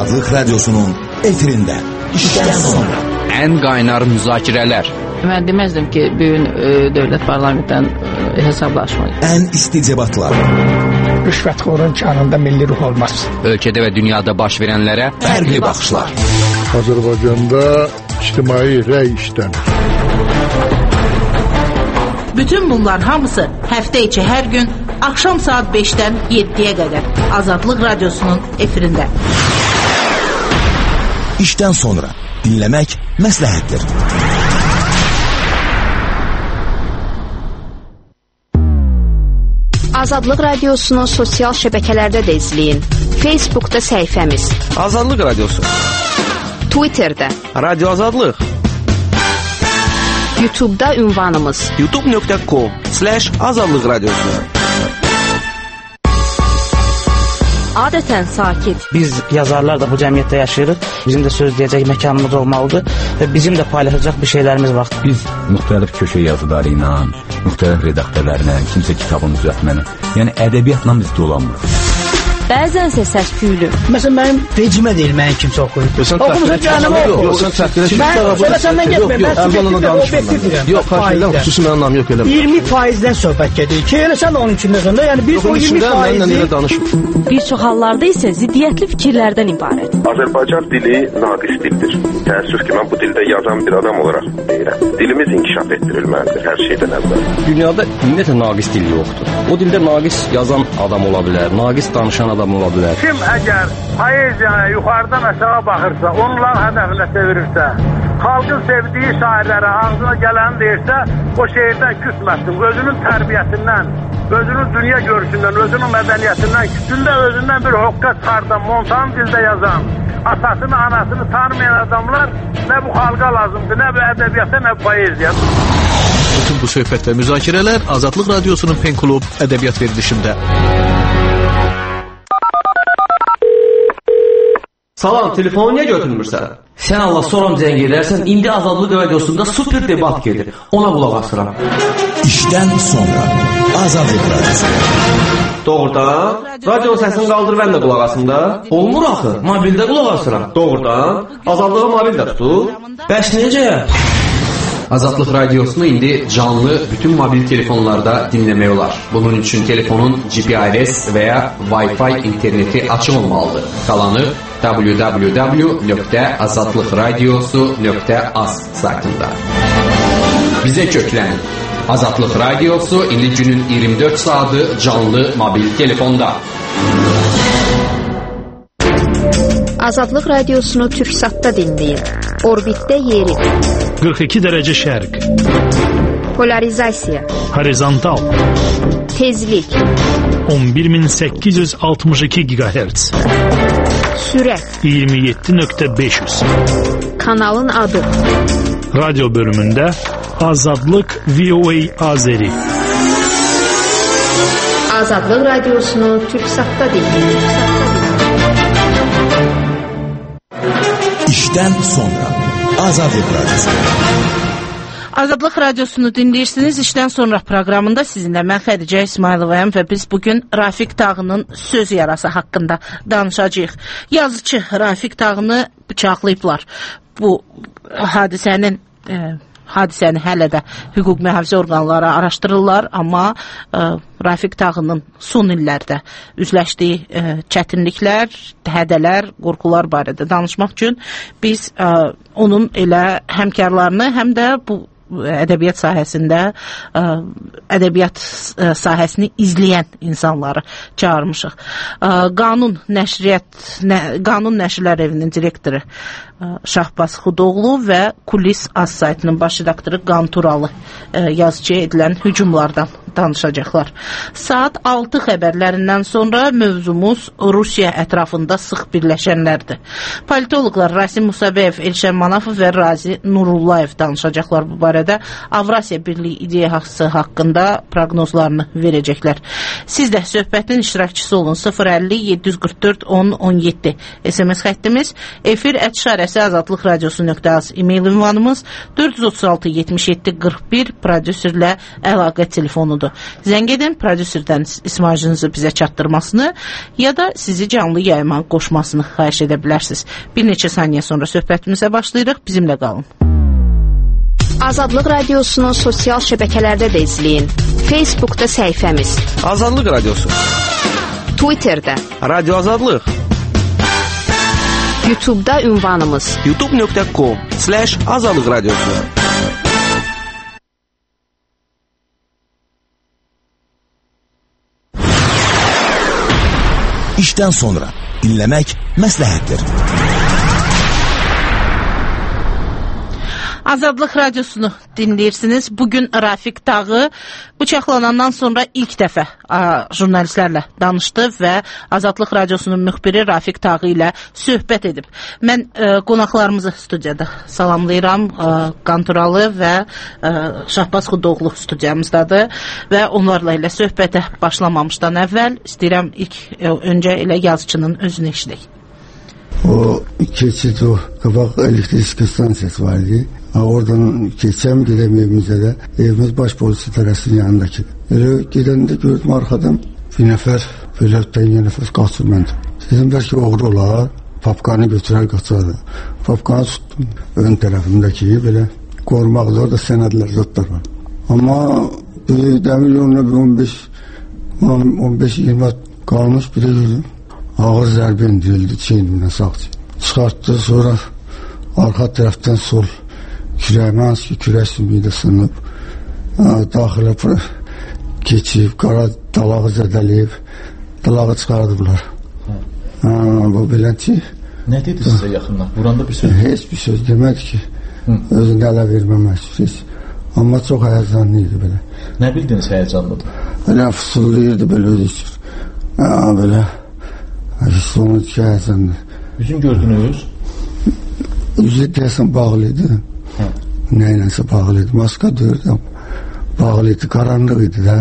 Azadlıq Radyosu'nun efirində. İşten sonra. En qaynar müzakirələr. Mən deməzdim ki, bugün dövlət parlamentdən hesablaşmayın. En isticebatlar. Rüşvətxorun canında milli ruh olmaz. Ölkədə və dünyada baş verənlərə fərqli baxışlar. Azərbaycanda ictimai rəy işlənir. Bütün bunlar hamısı həftə içi hər gün axşam saat 5-dən 7-yə qədər Azadlıq Radyosu'nun efirində. İşten sonra dinlemek məsləhətdir. Azadlıq Radyosu'nu sosial şəbəkələrdə də izləyin. Facebook'da səhifəmiz Azadlıq Radyosu, Twitter'da Radyo Azadlıq, YouTube'da ünvanımız youtube.com/Azadlıq Radyosu. Adətən sakit. Biz yazarlar da bu cəmiyyətdə yaşayırıq. Bizim də söz deyəcək məkanımız olmalıdır və bizim də paylaşacaq bir şeylərimiz var. Biz müxtəlif köşə yazıları ilə, müxtəlif redaktörlərlə, kimsə kitabını düzəltməni, yəni ədəbiyyatla biz dolanmırıq. Bəzənsə səs-küylü. Məsələn, mənim vecimə deyil, mənim kimsə oxuyur. Oxumuza canımı oxuyur. Yox, sən təhqirə Mən söyləsəndən getməyim. Mən objektif deyirəm. Yox, xahiş xüsusi mənim anlam yox elə. 20%-dən söhbət gedir. Ki, eləsən də onun içində sonra. Yəni, bir o 20%-i... Bir çox hallarda isə ziddiyyətli fikirlərdən ibarət. Azərbaycan dili naqis dildir. Təəssüf ki, mən bu dildə yazan bir adam olaraq deyirəm. Dilimiz inkişaf etdirilməlidir hər şeydən əvvəl. Dünyada ümumiyyətlə naqis dil yoxdur. O dildə naqis yazan adam ola bilər, naqis danışan adam ola bilər. Kim əgər poeziyaya yuxarıdan aşağı baxırsa, onların hədəfinə çevirirsə, xalqın sevdiyi şairlərə ağzına gələni deyirsə, o şeirdən küsməsin. Özünün tərbiyəsindən, özünün dünya görüşündən, özünün mədəniyyətindən, kütündə özündən bir hoqqa çıxardan, montan dildə yazan, atasını, anasını tanımayan adamlar nə bu xalqa lazımdır, nə bu ədəbiyyata, nə bu poeziya. Bütün bu söhbət və müzakirələr Azadlıq Radyosu'nun Pen Klub ədəbiyyat verilişində. Salam, telefonu niyə götürmürsən? Sən Allah soram zəng edərsən, indi Azadlıq Radiosunda super debat gedir. Ona qulaq asıram. İşten sonra Azadlıq Radyosu. Doğrudan? Radionun səsini qaldır, mən də qulaq asım da. Olmur axı, mobildə qulaq asıram. Doğrudan? Azadlığı mobildə tutur. Bəs necə? Azadlıq Radiosunu indi canlı bütün mobil telefonlarda dinləmək olar. Bunun üçün telefonun GPRS və ya Wi-Fi interneti açıq olmalıdır. Qalanı www.azadlıqradiosu.az saytında. Bizə köklənin. Azadlıq Radiosu indi günün 24 saatı canlı mobil telefonda. Azadlıq Radiosunu Türksatda dinləyin. Orbitdə yeri. 42 dərəcə şərq. Polarizasiya. Horizontal. Tezlik. 11862 GHz. Sürət. 27.500. Kanalın adı. Radyo bölümündə Azadlıq VOA Azeri. Azadlıq Radiosunu Türksatda dinləyin. İşten sonra Azadlıq Radyosu. Azadlıq Radiosunu dinləyirsiniz. İşdən sonra proqramında sizinlə mən Xədicə İsmayılovayam və biz bugün Rafiq Tağının söz yarası haqqında danışacağıq. Yazıcı Rafiq Tağını bıçaqlayıblar. Bu hadisəni hələ də hüquq mühafizə orqanları araşdırırlar, amma Rafiq Tağının son illərdə üzləşdiyi çətinliklər, hədələr, qorxular barədə danışmaq üçün biz onun elə həmkarlarını, həm də bu ədəbiyyat sahəsində ədəbiyyat sahəsini izləyən insanları çağırmışıq. Qanun Nəşrlər Evinin direktoru Şahbaz Xudoğlu və Kulis Az saytının baş redaktoru Qanturalı yazıcıya edilən hücumlardan danışacaqlar. Saat 6 xəbərlərindən sonra mövzumuz Rusiya ətrafında sıx birləşənlərdir. Politoloqlar Rasim Musabeyev, Elşən Manafov və Razi Nurullayev danışacaqlar bu barədə. Avrasiya Birliyi ideyası haqqında proqnozlarını verəcəklər. Siz də söhbətin iştirakçısı olun. 050-744-10-17 SMS xəttimiz, efir@azadlıqradiosu.az e-mail ünvanımız, 436-77-41 prodüserlə əlaqə telefonudur. telefonudur. Zəng edin, prodüserdən ismacınızı bizə çatdırmasını ya da sizi canlı yayıma qoşmasını xahiş edə bilərsiniz. Bir neçə saniyə sonra söhbətimizə başlayırıq, bizimlə qalın. Azadlıq Radiosunu sosial şəbəkələrdə də izləyin. Facebookda səhifəmiz Azadlıq Radiosu, Twitterdə Radio Azadlıq, YouTube'da ünvanımız youtube.com/Azadlıq Radiosu. İşdən sonra dinləmək məsləhətdir. Azadlıq Radiosunu dinləyirsiniz. Bugün Rafiq Tağı bıçaqlanandan sonra ilk dəfə jurnalistlərlə danışdı və Azadlıq Radiosunun müxbiri Rafiq Tağı ilə söhbət edib. Mən qonaqlarımızı studiyada salamlayıram. Qanturalı və Şahbaz Xudoğlu studiyamızdadır və onlarla ilə söhbətə başlamamışdan əvvəl istəyirəm öncə elə yazıçının özünü eşidək. O keçid o qabaq elektrik stansiyası var idi. Oradan keçsəm gedəm evimizə də. Evimiz baş polisi tərəsinin yanındakı. Elə gedəndə gördüm arxadan bir nəfər belə təyin nəfəs qaçır məndə. Dedim bəlkə oğru olar. Papkanı götürər qaçar. Papkanı tutdum. Ön tərəfindəki belə qorumaq da orada sənədlər zotlar var. Amma dəmir yoluna 15-20 qalmış bir də gördüm. Ağır zərbə indirildi çeynimdən sağcı. Çıxartdı, sonra arxa tərəfdən sol kürəyimə hansı ki kürək sümüyü də sınıb. Daxilə keçib, qara dalağı zədələyib, dalağı çıxardıblar. Bu belə ki... Nə dedi sizə yaxından? Buranda bir söz? Heç bir söz demədi ki, özündə ələ verməmək üçün. Amma çox həyəcanlı idi belə. Nə bildiniz həyəcanlıdır? Elə fısıldayırdı belə özü üçün. Belə... Sonu həyəcanlı. Üzün gördünüz? Üzü deyəsən bağlıydı. Nə ilənsə bağlıydı. Maska dördüm. Bağlıydı. Qaranlıq idi də.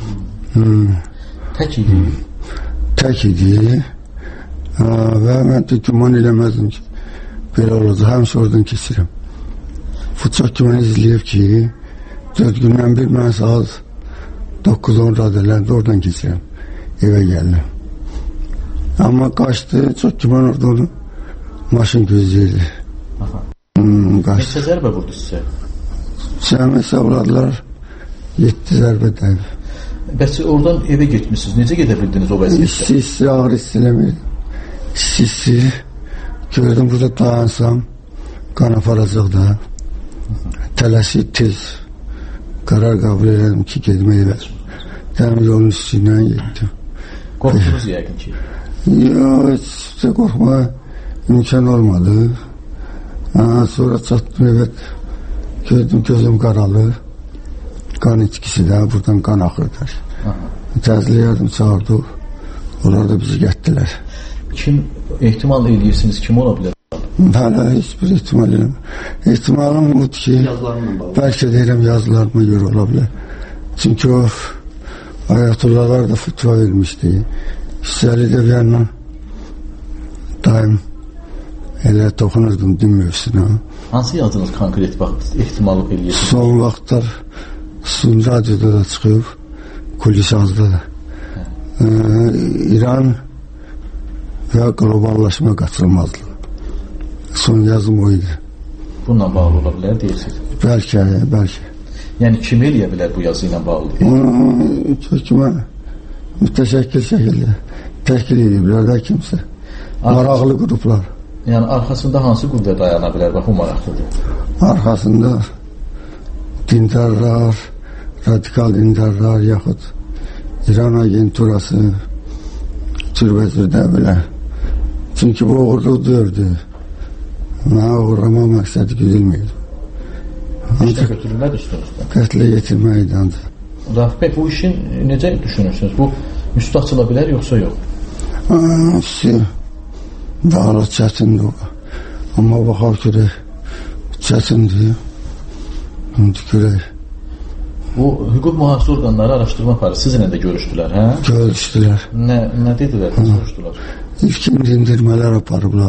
Tək idi? Tək idi. Və mən də güman eləməzdim ki, belə olacaq. Həmişə oradan keçirəm. Futçaq ki, mən izləyib ki, 4 gündən bir mən saat 9-10 radələrdə oradan keçirəm. Evə gəldim. Amma qaçdı, çox güman orada onu maşın gözləyirdi. Neçə zərbə vurdu sizə? Cəmi hesabladılar 7 zərbə dəyib. Bəs oradan evə getmişsiniz, necə gedə bildiniz o vəziyyətdə? İsti, ağır istələmirdim. İsti, gördüm burada dayansam, qan aparacaq da. Tələsik tez qərar qəbul edelim ki, gedmə evə. Dəmir yolun üstündən getdim. Qorxdunuz yəqin ki? Yox, heç qorxmaya imkan olmadı. Sonra çatdım evə, gördüm gözüm qaralı, qan içkisi də, buradan qan axırdır. Təzli yardım çağırdı, onlar da bizi gətdilər. Kim ehtimal edirsiniz, kim ola bilər? Hələ heç bir ehtimal eləmir. Ehtimalım budur ki, bəlkə deyirəm yazılarıma görə ola bilər. Çünki o ayatullahlar da fıtva vermişdi. Hüssəli də bir yandan daim elə toxunurdum din mövzusuna. Hansı yazdınız konkret vaxt ehtimal edirsiniz? Son vaxtlar Sun radioda da çıxıb, Kulisazda da. İran və qloballaşma qaçılmazlığı. Son yazım o idi. Bununla bağlı ola bilər deyirsiniz? Bəlkə. Yəni kim eləyə bilər bu yazı ilə bağlı? Hökümə mütəşəkkil şəkildə təşkil ediblər də kimsə. Maraqlı qruplar. Yəni arxasında hansı qüvvə dayana bilər? Bax, o maraqlıdır. Arxasında dindarlar, radikal dindarlar, yaxud İran agenturası türbəcürdə belə. Çünki bu uğurluq dördü. Mənə uğurlama məqsədi güdülməyir. İşlə götürürlər üstünüzdən? Qətlə yetirməkdir ancaq. Rafiq bəy, bu işin necə düşünürsünüz? Bu müstə açıla bilər, yoxsa yox? Dağlıq çətindir o. Amma baxaq görək, çətindir. Görək. Bu hüquq mühafizə orqanları araşdırma aparır. Sizinlə də görüşdülər, hə? Görüşdülər. Nə dedilər, nə soruşdular? İlkin dindirmələr aparıblar.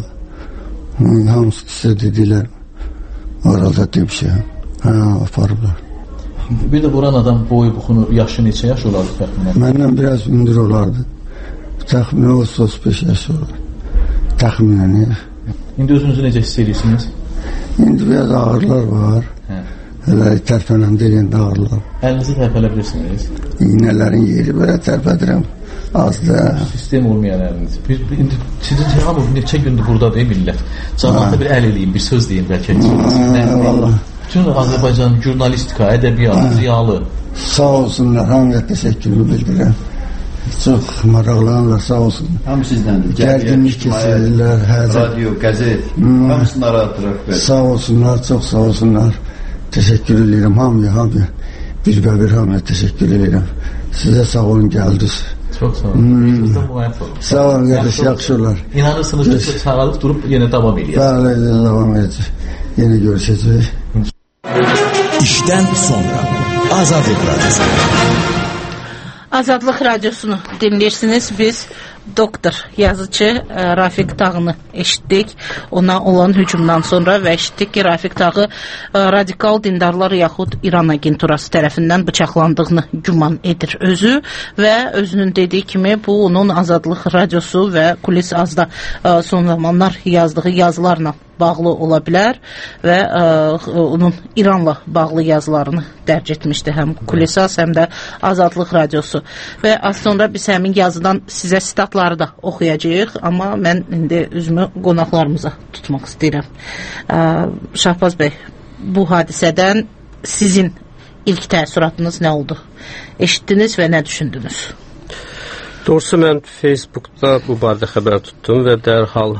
Hamısı sizə dedilər. Orada demişəm. Aparıblar. Bir də vuran adam boyu buxunu, yaşı neçə yaş olardı təxminən? Məndən biraz hündür olardı. Təxminən 35 yaş olardı. Təxminən. İndi özünüzü necə hiss edirsiniz? İndi biraz ağrılar var. Elə tərpənəndə eləyəndə ağrılar. Əlinizi tərpələ bilirsiniz? İğnələrin yeri belə tərpədirəm. Azda. Sistem olmayan əliniz. İndi sizin hamı neçə gündür buradadır millət. Cəmaata bir əl eləyim, bir söz deyin bəlkə. Vallahi. Bütün Azərbaycan jurnalistika, ədəbiyyat, ziyalı. Sağ olsunlar, hamıya təşəkkürümü bildirirəm. Çox maraqlanırlar, sağ olsunlar. Hamı sizdəndir. Gərginlik keçirirlər, radio, qəzet, hamısını aradıraq. Sağ olsunlar, çox sağ olsunlar. Təşəkkür edirəm hamıya. Bir hamıya təşəkkür edirəm. Sizə sağ olun, gəldiniz. Çox sağ olun. Sağ olun, qardaş, yaxşı olar. İnanırsınız ki, sağalıb durub yenə davam edəcək. Bəli, davam edəcək. Yenə görüşəcək. İşdən sonra Azadlıq Radyosu. Azadlıq Radiosunu dinləyirsiniz. Biz doktor, yazıcı Rafiq Tağını eşitdik. Ona olan hücumdan sonra və eşitdik ki, Rafiq Tağı radikal dindarlar yaxud İran agenturası tərəfindən bıçaqlandığını güman edir özü və özünün dediyi kimi bu onun Azadlıq Radiosu və Kulis Azda son zamanlar yazdığı yazılarla bağlı ola bilər və onun İranla bağlı yazılarını dərc etmişdi həm Kulisaz, həm də Azadlıq Radiosu. Və az sonra biz həmin yazıdan sizə sitatları da oxuyacağıq, amma mən indi üzümü qonaqlarımıza tutmaq istəyirəm. Şahbaz bəy, bu hadisədən sizin ilk təəssüratınız nə oldu? Eşitdiniz və nə düşündünüz? Doğrusu mən Facebookda bu barədə xəbər tutdum və dərhal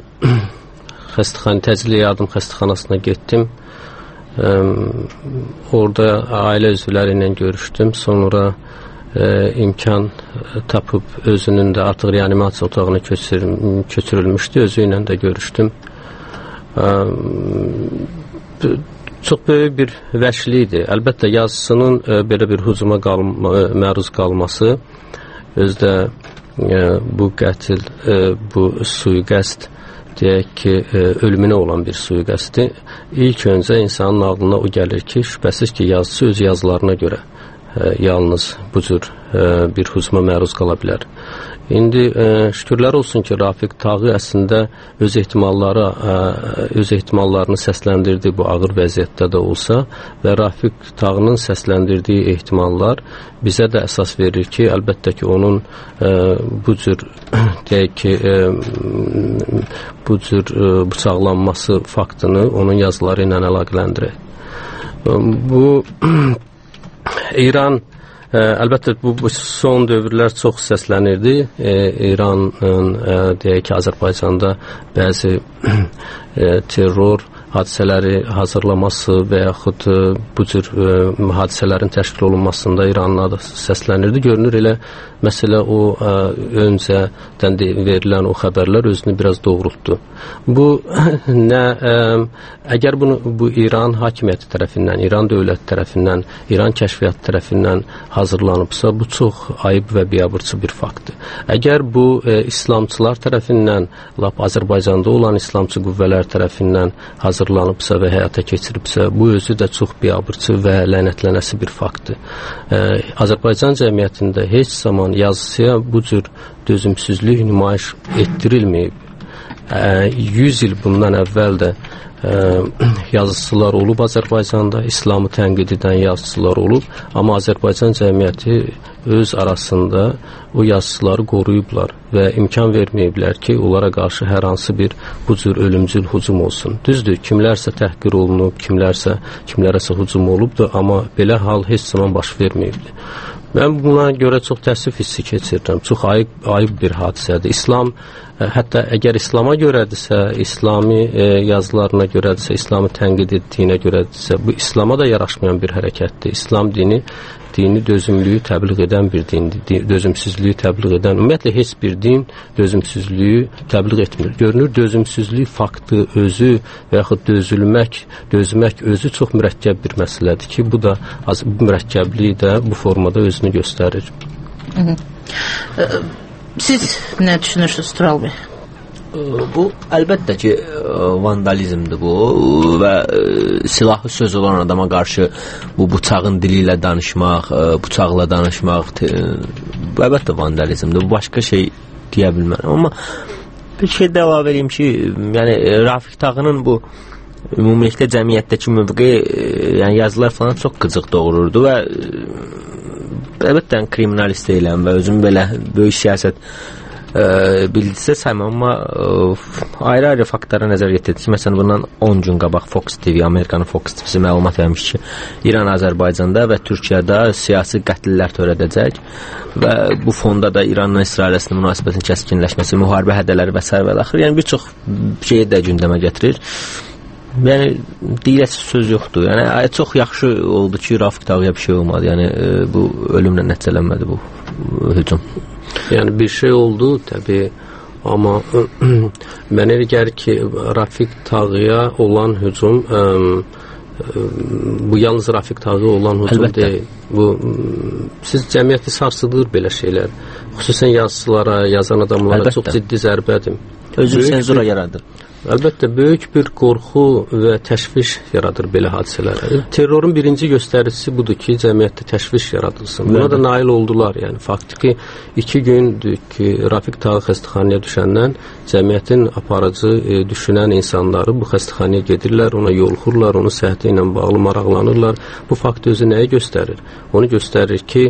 təcili yardım xəstəxanasına getdim. Orada ailə üzvləri ilə görüşdüm. Sonra imkan tapıb özünün də artıq reanimasiya otağına köçürülmüşdü. Özü ilə də görüşdüm. Çox böyük bir vəhşilik idi. Əlbəttə yazısının belə bir hücuma məruz qalması, özdə bu qətil, bu sui-qəsd, deyək ki, ölümünə olan bir sui-qəsdi. İlk öncə insanın ağlına o gəlir ki, şübhəsiz ki, yazıcı öz yazılarına görə yalnız bu cür bir hücuma məruz qala bilər. İndi şükürlər olsun ki, Rafiq Tağı əslində öz ehtimallarını səsləndirdi bu ağır vəziyyətdə də olsa və Rafiq Tağının səsləndirdiyi ehtimallar bizə də əsas verir ki, əlbəttə ki, onun bu cür deyək ki, bu cür bıçaqlanması faktını onun yazıları ilə əlaqələndirək. Bu İran, əlbəttə bu son dövrlər çox səslənirdi. İranın, deyək ki, Azərbaycanda bəzi terror hadisələri hazırlaması və yaxud bu cür hadisələrin təşkil olunmasında İranın adı səslənirdi. Görünür elə məsələ o öncədən verilən o xəbərlər özünü biraz doğrultdu. Bu nə əgər bu İran hakimiyyəti tərəfindən, İran dövləti tərəfindən, İran kəşfiyyatı tərəfindən hazırlanıbsa, bu çox ayıb və biabırçı bir faktdır. Əgər bu İslamçılar tərəfindən, lap Azərbaycanda olan İslamçı qüvvələr tərəfindən hazırlanıbsa və həyata keçiribsə, bu özü də çox biabırçı və lənətlənəsi bir faktdır. Azərbaycan cəmiyyətində heç zaman yazısıya bu cür dözümsüzlük nümayiş etdirilməyib. 100 il bundan əvvəl də yazıçılar olub Azərbaycanda, İslamı tənqid edən yazıçılar olub, amma Azərbaycan cəmiyyəti öz arasında o yazıçıları qoruyublar və imkan verməyiblər ki, onlara qarşı hər hansı bir bu cür ölümcül hücum olsun. Düzdür, kimlərsə təhqir olunub, kimlərəsə hücum olubdur, amma belə hal heç zaman baş verməyibdir. Mən buna görə çox təəssüf hissi keçirirəm. Çox ayıb bir hadisədir. İslam, hətta əgər İslama görədirsə, İslami yazılarına görədirsə, İslamı tənqid etdiyinə görədirsə, bu İslama da yaraşmayan bir hərəkətdir. İslam dini dözümlüyü təbliğ edən bir dindir. Dözümsüzlüyü təbliğ edən, ümumiyyətlə heç bir din dözümsüzlüyü təbliğ etmir. Görünür, dözümsüzlük faktı özü və yaxud dözmək özü çox mürəkkəb bir məsələdir ki, bu da mürəkkəbliyi də bu formada özünü göstərir. Siz nə düşünürsünüz, Tural bəy? Bu əlbəttə ki, vandalizmdir bu və silahlı söz olan adama qarşı bu bıçağın dili ilə danışmaq, bıçaqla danışmaq əlbəttə vandalizmdir. Bu başqa şey deyə bilmərəm. Amma bir şey də əlavə edeyim ki, yəni Rafiq Tağının bu ümumilikdə cəmiyyətdəki mövqeyi, yəni yazılar falan çox qıcıq doğururdu və əlbəttə kriminalist deyiləm və özüm belə böyük siyasət bildirsə saymam, amma ayrı-ayrı faktlara nəzər yetirdik. Məsələn, bundan 10 gün qabaq Fox TV, Amerikanın Fox TV-si məlumat vermiş ki, İran Azərbaycanda və Türkiyədə siyasi qətllər törədəcək və bu fonda da İranla İsrail arasında münasibətin kəskinləşməsi, müharibə hədələri və s. və axır. Yəni bir çox şeyi də gündəmə gətirir. Yəni deyiləsi söz yoxdur. Yəni çox yaxşı oldu ki, Rafiq Tağıya bir şey olmadı. Yəni bu ölümlə nəticələnmədi bu hücum. Yəni bir şey oldu təbii, amma mənə elə gəlir ki, Rafiq Tağıya olan hücum bu yalnız Rafiq Tağıya olan hücum deyil. Bu siz cəmiyyəti sarsıdır belə şeylər. Xüsusən yazıçılara, yazan adamlara çox ciddi zərbədir. Özü senzura yaradır. Əlbəttə, böyük bir qorxu və təşviş yaradır belə hadisələr. Terrorun birinci göstəricisi budur ki, cəmiyyətdə təşviş yaradılsın. Buna da nail oldular. Yəni, faktiki 2 gündür ki, Rafiq Tağı xəstəxanaya düşəndən cəmiyyətin aparıcı düşünən insanları bu xəstəxanaya gedirlər, ona yolxurlar, onun səhhəti ilə bağlı maraqlanırlar. Bu fakt özü nəyi göstərir? Onu göstərir ki,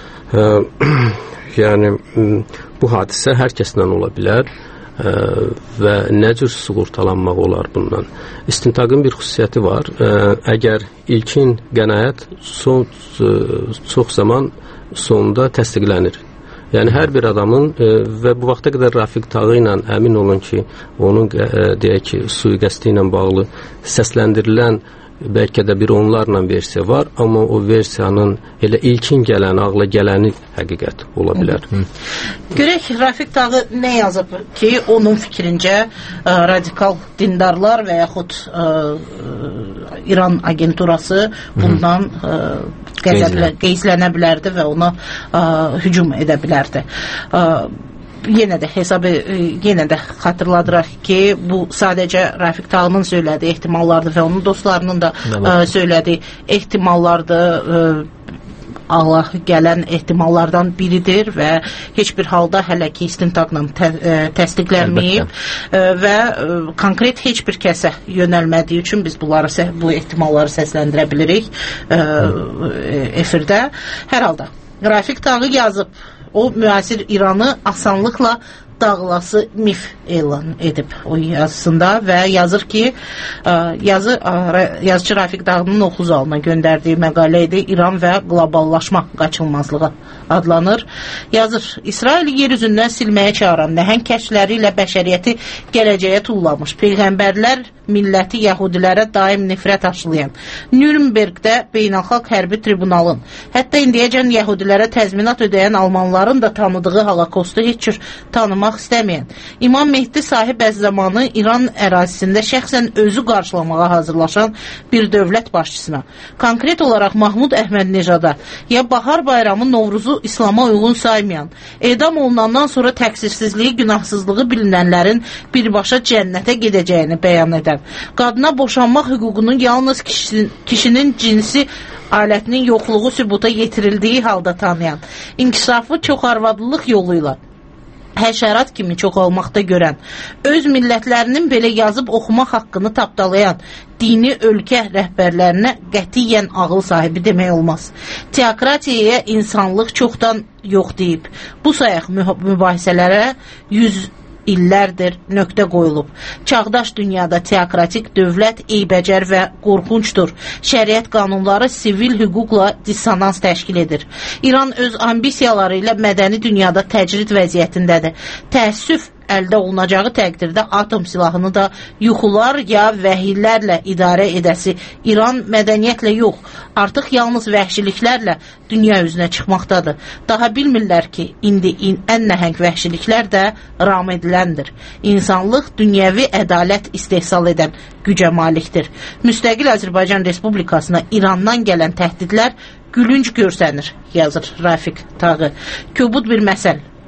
yəni, bu hadisə hər kəslə ola bilər və nə cür sığortalanmaq olar bundan. İstintaqın bir xüsusiyyəti var. Əgər ilkin qənaət çox zaman sonunda təsdiqlənir. Yəni hər bir adamın və bu vaxta qədər Rafiq Tağı ilə əmin olun ki, onun deyək ki, sui-qəsdi ilə bağlı səsləndirilən bəlkə də bir onlarla versiya var, amma o versiyanın elə ilkin gələni, ağla gələni həqiqət ola bilər. Görək, Rafiq Tağı nə yazıb ki, onun fikrincə radikal dindarlar və yaxud İran agenturası bundan qeyzlənə bilərdi və ona hücum edə bilərdi. Yenə də xatırladıraq ki, bu sadəcə Rafiq Tağının söylədiyi ehtimallardır və onun dostlarının da söylədiyi ehtimallardır, Allah gələn ehtimallardan biridir və heç bir halda hələ ki istintaqla təsdiqlənməyib və konkret heç bir kəsə yönəlmədiyi üçün biz bu ehtimalları səsləndirə bilirik efirdə. Hər halda Rafiq Tağı yazıb, o müasir İranı asanlıqla dağılası mif elan edib o yazısında və yazır ki, yazıcı Rafiq Tağının oxu zalına göndərdiyi məqalə idi, İran və qloballaşma qaçılmazlığı adlanır. Yazır, İsraili yer üzündən silməyə çağıran nəhəng kəşfləri ilə bəşəriyyəti gələcəyə tullamış, peyğəmbərlər milləti yəhudilərə daim nifrət aşılayan, Nürnbergdə beynəlxalq hərbi tribunalın, hətta indiyəcən yəhudilərə təzminat ödəyən Almanların da tanıdığı holokostu heç cür tanımaq istəməyən, İmam Mehdi sahib zamanı İran ərazisində şəxsən özü qarşılamağa hazırlaşan bir dövlət başçısına, konkret olaraq Mahmud Əhməd-Necada ya Bahar Bayramı Novruzu İslama uyğun saymayan, edam olunandan sonra təqsirsizliyi, günahsızlığı bilinənlərin birbaşa cənnətə gedəcəyini bəyan edən, qadına boşanmaq hüququnun yalnız kişinin cinsi alətinin yoxluğu sübuta yetirildiyi halda tanıyan, inkişafı çoxarvadlılıq yoluyla həşərat kimi çoxalmaqda görən, öz millətlərinin belə yazıb oxumaq haqqını tapdalayan, dini ölkə rəhbərlərinə qətiyyən ağıl sahibi demək olmaz. Teokratiyaya insanlıq çoxdan yox deyib. Bu sayaq mübahisələrə 100 illərdir nöqtə qoyulub. Çağdaş dünyada teokratik dövlət eybəcər və qorxunçdur. Şəriət qanunları sivil hüquqla dissonans təşkil edir. İran öz ambisiyaları ilə mədəni dünyada təcrid vəziyyətindədir. Təəssüf əldə olunacağı təqdirdə atom silahını da yuxular ya vəhillərlə idarə edəsi İran mədəniyyətlə yox, artıq yalnız vəhşiliklərlə dünya üzünə çıxmaqdadır. Daha bilmirlər ki, indi ən nəhəng vəhşiliklər də ram ediləndir. İnsanlıq dünyəvi ədalət istehsal edən gücə malikdir. Müstəqil Azərbaycan Respublikasına İrandan gələn təhdidlər gülünc görsənir, yazır Rafiq Tağı. Kobud bir məsəl.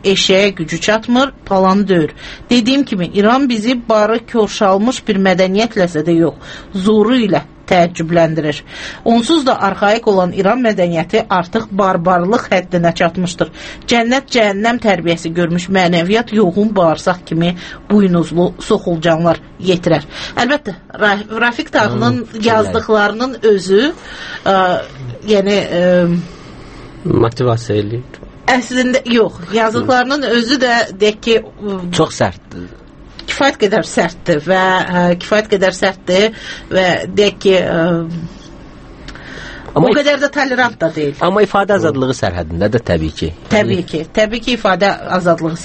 eşeğe gücü çatmır, palanı döyür. Dediyim kimi, İran bizi barı körşalmış bir mədəniyyətləsə də yox, zoru ilə təəccübləndirir. Onsuz da arxaik olan İran mədəniyyəti artıq barbarlıq həddinə çatmışdır. Cənnət, cəhənnəm tərbiyəsi görmüş mənəviyyat yoğun bağırsaq kimi buynuzlu soxulcanlar yetirər. Əlbəttə, Rafiq Tağının yazdıqlarının özü yəni motivasiya eləyir. Əslində, yox, yazdıqlarının özü də deyək ki, çox sərtdir. Kifayət qədər sərtdir və deyək ki, o qədər də tolerant da deyil. Amma ifadə azadlığı sərhədində də təbii ki. Təbii ki, ifadə azadlığı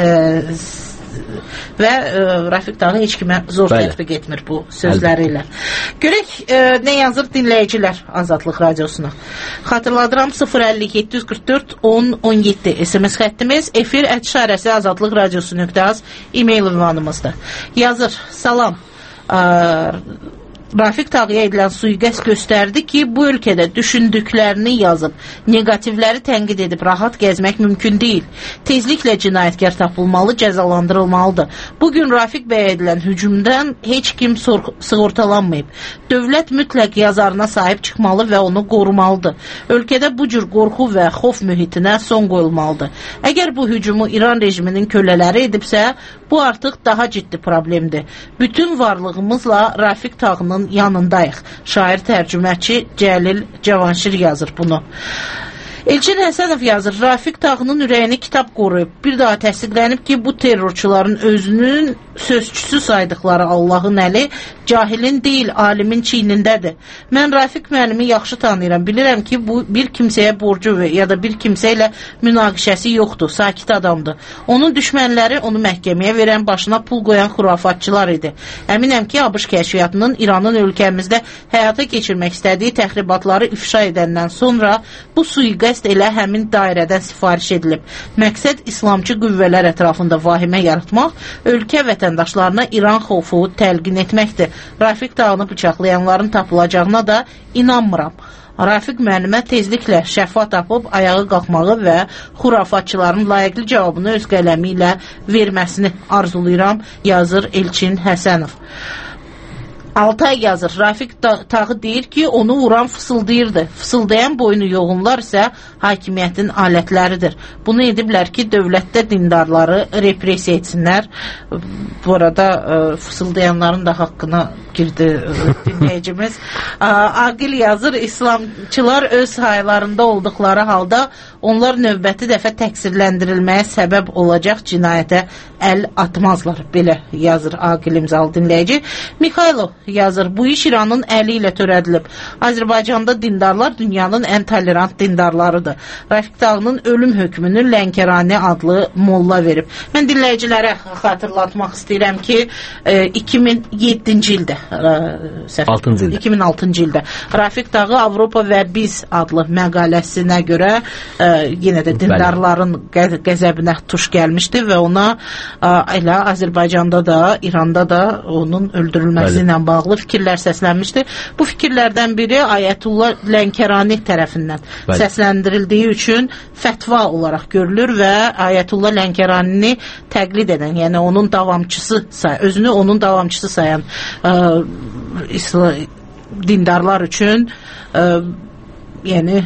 və Rafiq Tağı heç kimə zor tətbiq etmir bu sözləri ilə. Görək, nə yazır dinləyicilər Azadlıq Radiosuna. Xatırladıram 050-744-10-17 SMS xəttimiz, efir @ Azadlıq Radiosu.az e-mail ünvanımızdır. Yazır, salam. Rafiq Tağıya edilən sui-qəsd göstərdi ki, bu ölkədə düşündüklərini yazıb, negativləri tənqid edib rahat gəzmək mümkün deyil. Tezliklə cinayətkar tapılmalı, cəzalandırılmalıdır. Bugün Rafiq bəyə edilən hücumdan heç kim sığortalanmayıb. Dövlət mütləq yazarına sahib çıxmalı və onu qorumalıdır. Ölkədə bu cür qorxu və xof mühitinə son qoyulmalıdır. Əgər bu hücumu İran rejiminin kölələri edibsə, bu artıq daha ciddi problemdir. Bütün varlığımızla Rafiq Tağının yanındayıq. Şair tərcüməçi Cəlil Cavanşir yazır bunu. Elçin Həsənov yazır, Rafiq Tağının ürəyini kitab qoruyub. Bir daha təsdiqlənib ki, bu terrorçuların özünün sözçüsü saydıqları Allahın əli cahilin deyil, alimin çiynindədir. Mən Rafiq müəllimi yaxşı tanıyıram. Bilirəm ki, bu bir kimsəyə borcu ya da bir kimsə ilə münaqişəsi yoxdur. Sakit adamdır. Onun düşmənləri onu məhkəməyə verən, başına pul qoyan xurafatçılar idi. Əminəm ki, ABŞ kəşfiyyatının İranın ölkəmizdə həyata keçirmək istədiyi təxribatları ifşa edəndən sonra bu sui-qəsd elə həmin dairədən sifariş edilib. Məqsəd İslamçı qüvvələr ətrafında vahimə yaratmaq, ölkə vətəndaşlarına İran xofu təlqin etməkdir. Rafiq Tağını bıçaqlayanların tapılacağına da inanmıram. Rafiq müəllimə tezliklə şəfa tapıb ayağa qalxmağı və xurafatçıların layiqli cavabını öz qələmi ilə verməsini arzulayıram, yazır Elçin Həsənov. Altay yazır, Rafiq Tağı deyir ki, onu vuran fısıldayırdı. Fısıldayan boynu yoğunlar isə hakimiyyətin alətləridir. Bunu ediblər ki, dövlətdə dindarları repressiya etsinlər. Bu arada fısıldayanların da haqqına girdi dinləyicimiz. Aqil yazır, İslamçılar öz haylarında olduqları halda onlar növbəti dəfə təqsirləndirilməyə səbəb olacaq cinayətə əl atmazlar. Belə yazır Aqil imzalı dinləyici. Mikhailov yazır, bu iş İranın əli ilə törədilib. Azərbaycanda dindarlar dünyanın ən tolerant dindarlarıdır. Rafiq Tağının ölüm hökmünü Lənkərani adlı molla verib. Mən dinləyicilərə xatırlatmaq istəyirəm ki, 2007-ci ildə 2006-cı ildə Rafiq Tağı Avropa və Biz adlı məqaləsinə görə yenə də dindarların qəzəbinə tuş gəlmişdi və ona elə Azərbaycanda da, İranda da onun öldürülməsi ilə bağlı fikirlər səslənmişdi. Bu fikirlərdən biri Ayətullah Lənkərani tərəfindən səsləndirildiyi üçün fətva olaraq görülür və Ayətullah Lənkəranini təqlid edən, yəni onun davamçısı, özünü onun davamçısı sayan dindarlar üçün yəni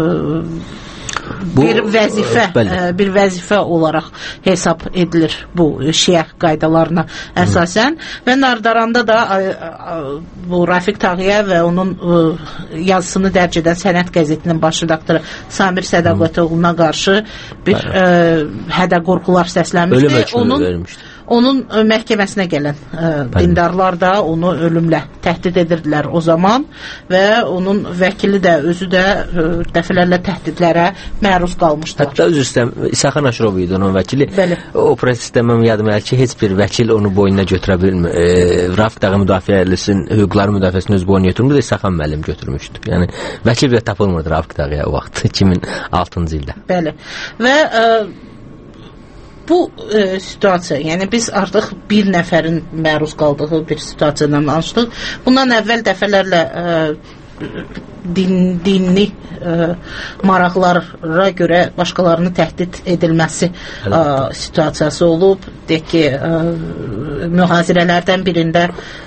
bir vəzifə olaraq hesab edilir bu şiə qaydalarına əsasən və Nardaranda da bu Rafiq Tağıya və onun yazısını dərc edən Sənət qəzetinin baş redaktoru Samir Sədaqətoğluna qarşı bir hədə-qorxular səslənmişdi. Onun məhkəməsinə gələn dindarlar da onu ölümlə təhdid edirdilər o zaman və onun vəkili də, özü də dəfələrlə təhdidlərə məruz qalmışdı. Hətta üzr istəyirəm, İsaxan Aşırov idi onun vəkili. O prosesdə mən yadıma gəlir ki, heç bir vəkil onu boynuna götürə bilmir. Rafiq Tağı müdafiəlisinin hüquqları müdafiəsini öz boynuna götürmür, İsaxan müəllim götürmüşdü. Yəni vəkil belə tapılmırdı Rafiq Tağıya o vaxt 2006-cı ildə. Bəli. Və bu situasiya, yəni biz artıq bir nəfərin məruz qaldığı bir situasiyadan danışdıq. Bundan əvvəl dəfələrlə dinli maraqlara görə başqalarını təhdid edilməsi situasiyası olub. Deyək ki, mühazirələrdən birində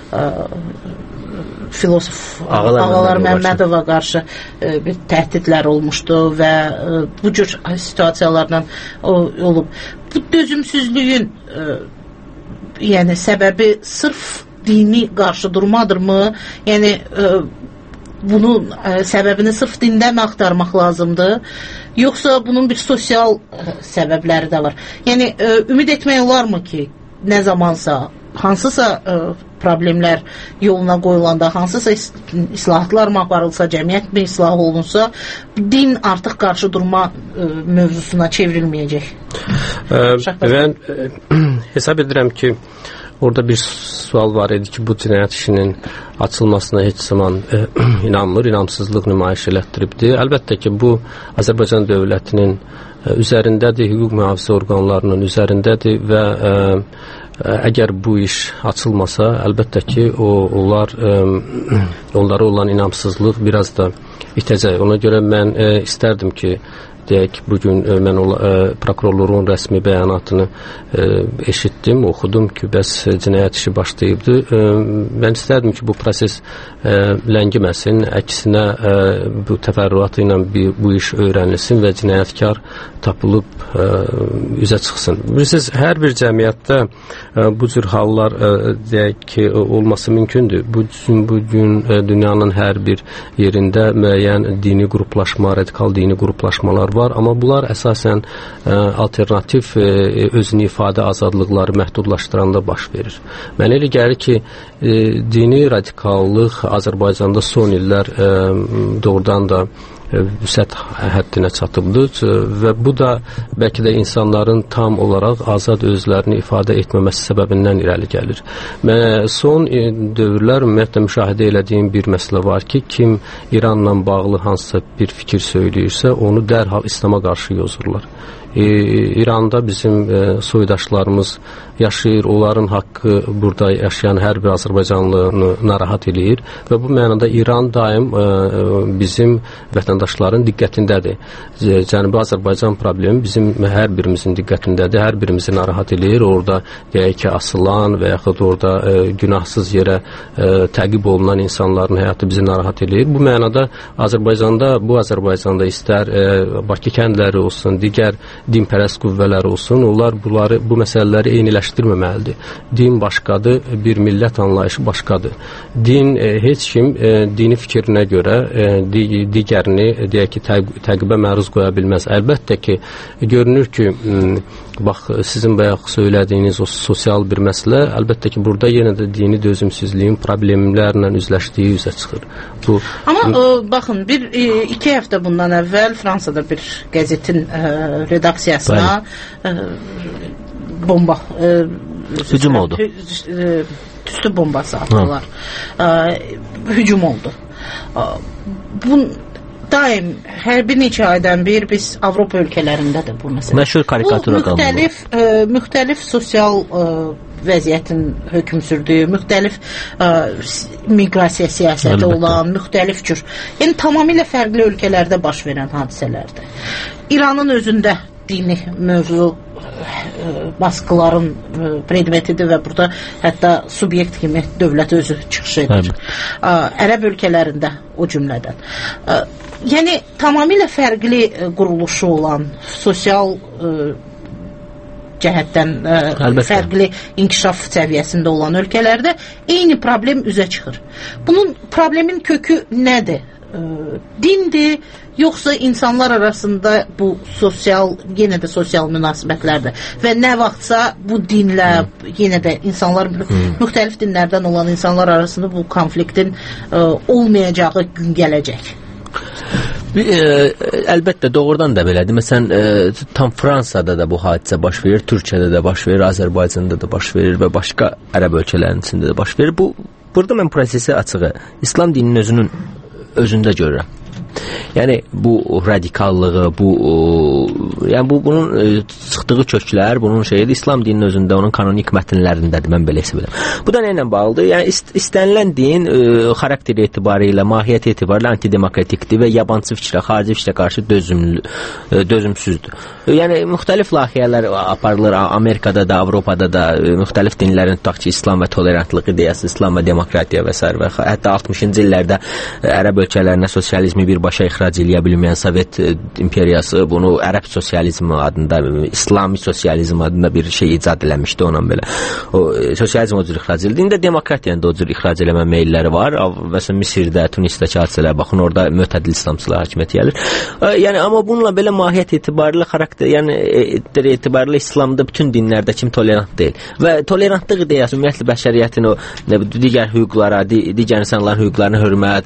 filosof Ağalar Məmmədova qarşı bir təhdidlər olmuşdu və bu cür situasiyalarla olub. Bu dözümsüzlüyün yəni səbəbi sırf dini qarşı durmadırmı? Yəni bunun səbəbini sırf dində mi axtarmaq lazımdır? Yoxsa bunun bir sosial səbəbləri də var? Yəni ümid etmək olarmı ki, nə zamansa hansısa problemlər yoluna qoyulanda, hansısa islahatlar mı aparılsa, cəmiyyət mi islah olunsa, din artıq qarşı durma mövzusuna çevrilməyəcək? Mən hesab edirəm ki, orada bir sual var idi ki, bu cinayət işinin açılmasına heç zaman inanmır, inamsızlıq nümayiş elətdiribdir. Əlbəttə ki, bu Azərbaycan dövlətinin üzərindədir, hüquq mühafizə orqanlarının üzərindədir və əgər bu iş açılmasa, əlbəttə ki, onlara olan inamsızlıq biraz da itəcək. Ona görə mən istərdim ki, deyək, bugün mən prokurorluğun rəsmi bəyanatını eşitdim, oxudum ki, bəs cinayət işi başlayıbdı. Mən istərdim ki, bu proses ləngiməsin, əksinə bu təfərrüatı ilə bu iş öyrənilsin və cinayətkar tapılıb üzə çıxsın. Bilirsiniz, hər bir cəmiyyətdə bu cür hallar deyək ki, olması mümkündür. Bu gün dünyanın hər bir yerində müəyyən dini qruplaşma, radikal dini qruplaşmalar var, amma bunlar əsasən alternativ özünü ifadə azadlıqları məhdudlaşdıranda baş verir. Mənə elə gəlir ki, dini radikallıq Azərbaycanda son illər doğrudan da vüsət həddinə çatıbdır və bu da bəlkə də insanların tam olaraq azad özlərini ifadə etməməsi səbəbindən irəli gəlir. Son dövrlər ümumiyyətlə müşahidə elədiyim bir məsələ var ki, kim İranla bağlı hansısa bir fikir söyləyirsə, onu dərhal İslam'a qarşı yozurlar. İranda bizim soydaşlarımız yaşayır, onların haqqı burada yaşayan hər bir Azərbaycanlını narahat eləyir və bu mənada İran daim bizim vətəndaşların diqqətindədir. Cənubi Azərbaycan problemi bizim hər birimizin diqqətindədir, hər birimizi narahat eləyir. Orada deyək ki, asılan və yaxud orada günahsız yerə təqib olunan insanların həyatı bizi narahat eləyir. Bu mənada Azərbaycanda istər Bakı kəndləri olsun, digər dinpərəst qüvvələr olsun, onlar bu məsələləri eyniləşdirməməlidir. Din başqadır, bir millət anlayışı başqadır. Din, heç kim dini fikrinə görə digərini, deyək ki, təqibə məruz qoya bilməz. Əlbəttə ki, görünür ki, bax, sizin bayaq söylədiyiniz o sosial bir məsələ, əlbəttə ki, burada yenə də dini dözümsüzlüyün problemlərlə üzləşdiyi üzə çıxır. Amma baxın, iki həftə bundan əvvəl Fransada bir qəzetin redaksiyasına bomba hücum oldu. Tüstü bombası atdılar. Hücum oldu. Daim hər bir neçə aydan bir biz Avropa ölkələrindədir bu məsələ. Məşhur karikatura qanunu. Müxtəlif sosial vəziyyətin hökm sürdüyü, müxtəlif miqrasiya siyasəti olan, müxtəlif cür. Yəni tamamilə fərqli ölkələrdə baş verən hadisələrdir. İranın özündə dini mövzu baskıların predmetidir və burada hətta subyekt kimi dövlət özü çıxış edir. Ərəb ölkələrində o cümlədən. Yəni tamamilə fərqli quruluşu olan, sosial cəhətdən fərqli inkişaf səviyyəsində olan ölkələrdə eyni problem üzə çıxır. Bunun problemin kökü nədir? Dindir, yoxsa insanlar arasında bu yenə də sosial münasibətlərdir və nə vaxtsa bu dinlə yenə də insanlar, müxtəlif dinlərdən olan insanlar arasında bu konfliktin olmayacağı gün gələcək. Əlbəttə doğrudan da belədir. Məsələn, tam Fransada da bu hadisə baş verir, Türkiyədə də baş verir, Azərbaycanda da baş verir və başqa ərəb ölkələrinin içində də baş verir. Burada mən prosesi açığı İslam dininin özündə görürəm. Yəni bu radikallığı, bunun çıxdığı köklər, bunun şeydir, İslam dininin özündə, onun kanonik mətnlərindədir, mən belə hesab edirəm. Bu da nə ilə bağlıdır? Yəni istənilən din xarakteri etibarilə, mahiyyət etibarilə antidemokratikdir və yabancı fikrə, xarici fikrə qarşı dözümsüzdür. Yəni müxtəlif layihələr aparılır Amerikada da, Avropada da, müxtəlif dinlərin tutaq ki, İslam və tolerantlıq ideyası, İslam və demokratiya və s. və hətta 60-cı illərdə ərəb ölkələrinə sosializmi birbaşa ixrac eləyə bilməyən Sovet imperiyası bunu ərəb sosializmi adında, İslami sosializm adında bir şey icad eləmişdi ondan belə. O sosializm o cür ixrac edildi. İndi demokratiyanın da o cür ixrac eləmə meylləri var. Məsələn, Misirdə, Tunisdəki hadisələrə baxın, orada mötədil İslamçılar hakimiyyət gəlir. Yəni amma bununla belə mahiyyət etibarilə, xarakter, yəni etibarilə İslamda bütün dinlərdə kim tolerant deyil. Və tolerantlıq ideyası ümumiyyətlə bəşəriyyətin o digər hüquqlara, digər insanların hüquqlarına hörmət,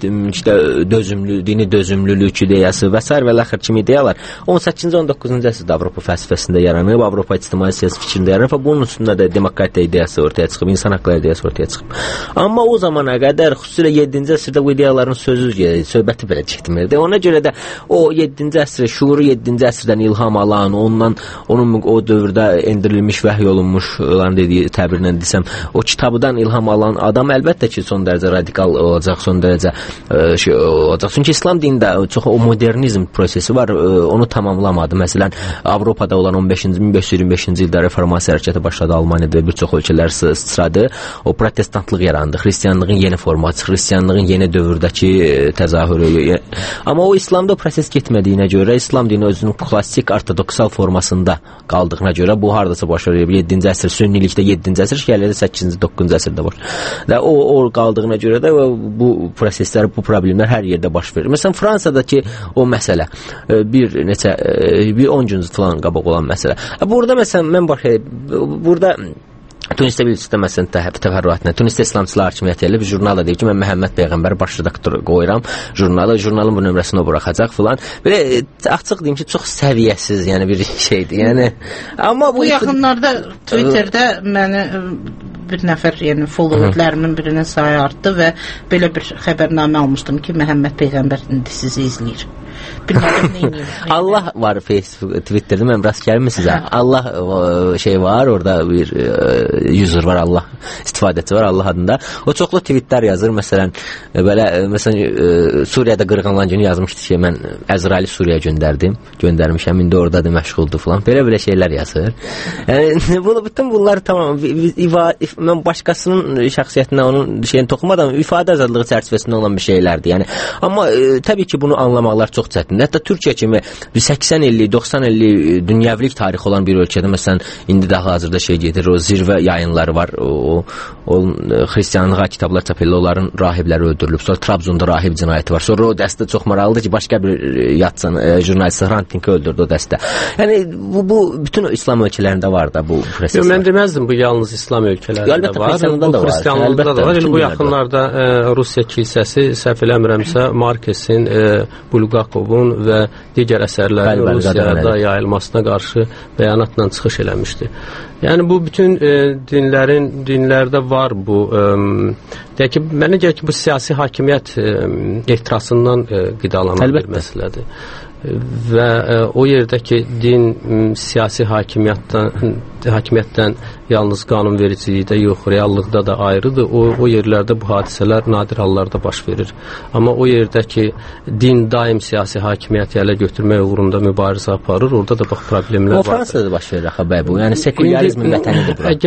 dini dözümlülük ideyası və s. və l-axır kimi ideyalar 18-ci 19-cu əsrdə Avropa fəlsəfəsində yaranıb, Avropa ictimai siyasi fikrində yaranıb və bunun üstündə də demokratiya ideyası ortaya çıxıb, insan haqları ideyası ortaya çıxıb. Amma o zamana qədər xüsusilə 7-ci əsrdə bu ideyaların söhbəti belə getmirdi. Ona görə də o 7-ci əsrə, şuuru 7-ci əsrdən ilham alan, onun o dövrdə endirilmiş, vəhy olunmuş, onların dediyi təbirlə desəm, o kitabdan ilham alan adam əlbəttə ki, son dərəcə radikal olacaq, son dərəcə olacaq. Çünki İslam dinində çox o modernizm prosesi var, onu tamamlamadı. Məsələn, Avropada olan 1525-ci ildə reformasiya hərəkəti başladı Almaniyada və bir çox ölkələr sıçradı. O protestantlıq yarandı, xristianlığın yeni forması, xristianlığın yeni dövrdəki təzahürü. Amma o İslamda proses getmədiyinə görə, İslam dini özünün klassik ortodoksal formasında qaldığına görə bu hardasa baş verir. 7-ci əsr, sünnilikdə 7-ci əsr, şiələrdə 8-ci, 9-cu əsrdə var. Və o qaldığına görə də bu proseslər, bu problemlər hər yerdə baş verir. Məsələn, Fransadakı o məsələ, bir 10 gün falan qabaq olan məsələ. Burada məsələn, burada Tunisdə bilirsinizdə məsələn təfərrüatına, Tunisdə İslamçılar hakimiyyəti ilə bir jurnal da deyir ki, mən Məhəmməd Peyğəmbər baş redaktor qoyuram jurnalın bu nömrəsini o buraxacaq filan. Belə açıq deyim ki, çox səviyyəsiz, yəni bir şeydir. Yəni amma bu yaxınlarda Twitterdə məni bir nəfər, yəni followerlərimin birinin sayı artdı və belə bir xəbərnamə almışdım ki, Məhəmməd Peyğəmbər indi sizi izləyir. Bilmədim neyim. Allah var Facebook, Twitterdə, mən rast gəlmə sizə. Allah şey var, orada bir user var, Allah istifadəçi var Allah adında. O çoxlu tweetlər yazır, məsələn, Suriyada qırğınlanan günü yazmışdı ki, mən Əzraili Suriyaya göndərmişəm, indi oradadır, məşğuldur falan. Belə şeylər yazır. Yəni bütün bunlar tamam mən başqasının şəxsiyyətinə, onun şeyini toxunmadan ifadə azadlığı çərçivəsində olan bir şeylərdir. Yəni amma təbii ki, bunu anlamaqlar çox çətindir. Hətta Türkiyə kimi 80 illik, 90 illik dünyəvilik tarixi olan bir ölkədə, məsələn, indi daha hazırda şey gedir, o zirvə yayınları var, o xristianlığa kitablar çap edirlər, onların rahibləri öldürülüb, sonra Trabzonda rahib cinayəti var, sonra o dəstə çox maraqlıdır ki, başqa bir jurnalist Hrant-Dink'i öldürdü o dəstə. Yəni, bu bütün İslam ölkələrində var da bu proses. Mən deməzdim, bu yalnız İslam ölkələrində var, bu xristianlıqda da var. Bu yaxınlarda Rusiya kilsəsi, səhv eləmirəmsə, Markesin, Bulgakovun və digər əsərlərin Rusiyada yayılmasına qarşı bəyanatla çıxış eləmişdi. Yəni bu bütün dinlərdə var bu. Deyək ki, mənə gəlir ki, bu siyasi hakimiyyət ehtirasından qidalanan bir məsələdir. Və o yerdəki din siyasi hakimiyyətdən yalnız qanunvericilikdə yox, reallıqda da ayrıdır. O yerlərdə bu hadisələr nadir hallarda baş verir. Amma o yerdəki din daim siyasi hakimiyyəti ələ götürmək uğrunda mübarizə aparır. Orada da bax problemlər var. O Fransada da baş verir axı bəy bu. Yəni sekularizmin vətənidir bura.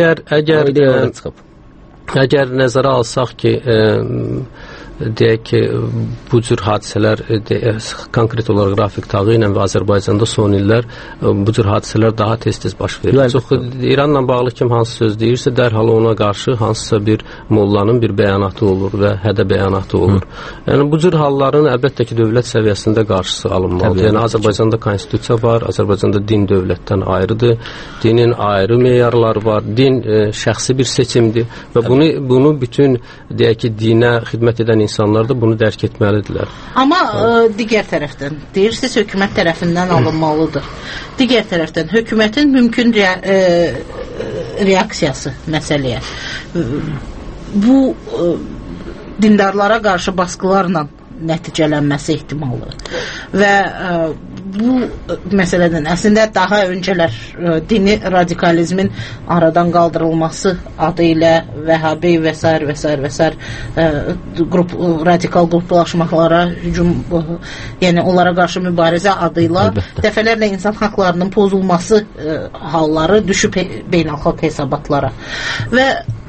Əgər nəzərə alsaq ki, deyək ki, bu cür hadisələr konkret olaraq Rafiq Tağı ilə və Azərbaycanda son illər bu cür hadisələr daha tez-tez baş verir. Çox İranla bağlı kim hansı söz deyirsə, dərhal ona qarşı hansısa bir mollanın bir bəyanatı olur və hədə bəyanatı olur. Yəni bu cür halların əlbəttə ki, dövlət səviyyəsində qarşısı alınmalıdır. Yəni Azərbaycanda konstitusiya var, Azərbaycanda din dövlətdən ayrıdır, dinin ayrı meyarları var, din şəxsi bir seçimdir və bunu bütün deyək ki, dinə xidmət edən insanlar da bunu dərk etməlidirlər. Amma digər tərəfdən, deyirsiniz, hökumət tərəfindən alınmalıdır. Digər tərəfdən, hökumətin mümkün reaksiyası məsələyə bu dindarlara qarşı baskılarla nəticələnməsi ehtimalı. Və bu məsələdən əslində daha öncələr dini radikalizmin aradan qaldırılması adı ilə Vəhhabi və s. Radikal qruplaşmalara hücum, yəni onlara qarşı mübarizə adı ilə dəfələrlə insan haqlarının pozulması halları düşüb beynəlxalq hesabatlara. Və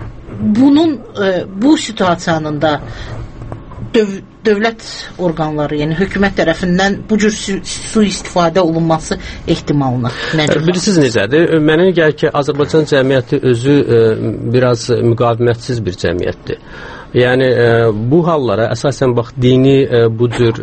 bu situasiyanın da dövlət orqanları, yəni hökumət tərəfindən bu cür sui-istifadə olunması ehtimalına necə? Bilirsiniz necədir? Mənə gəlir ki, Azərbaycan cəmiyyəti özü biraz müqavimətsiz bir cəmiyyətdir. Yəni bu hallara əsasən bax dini bu cür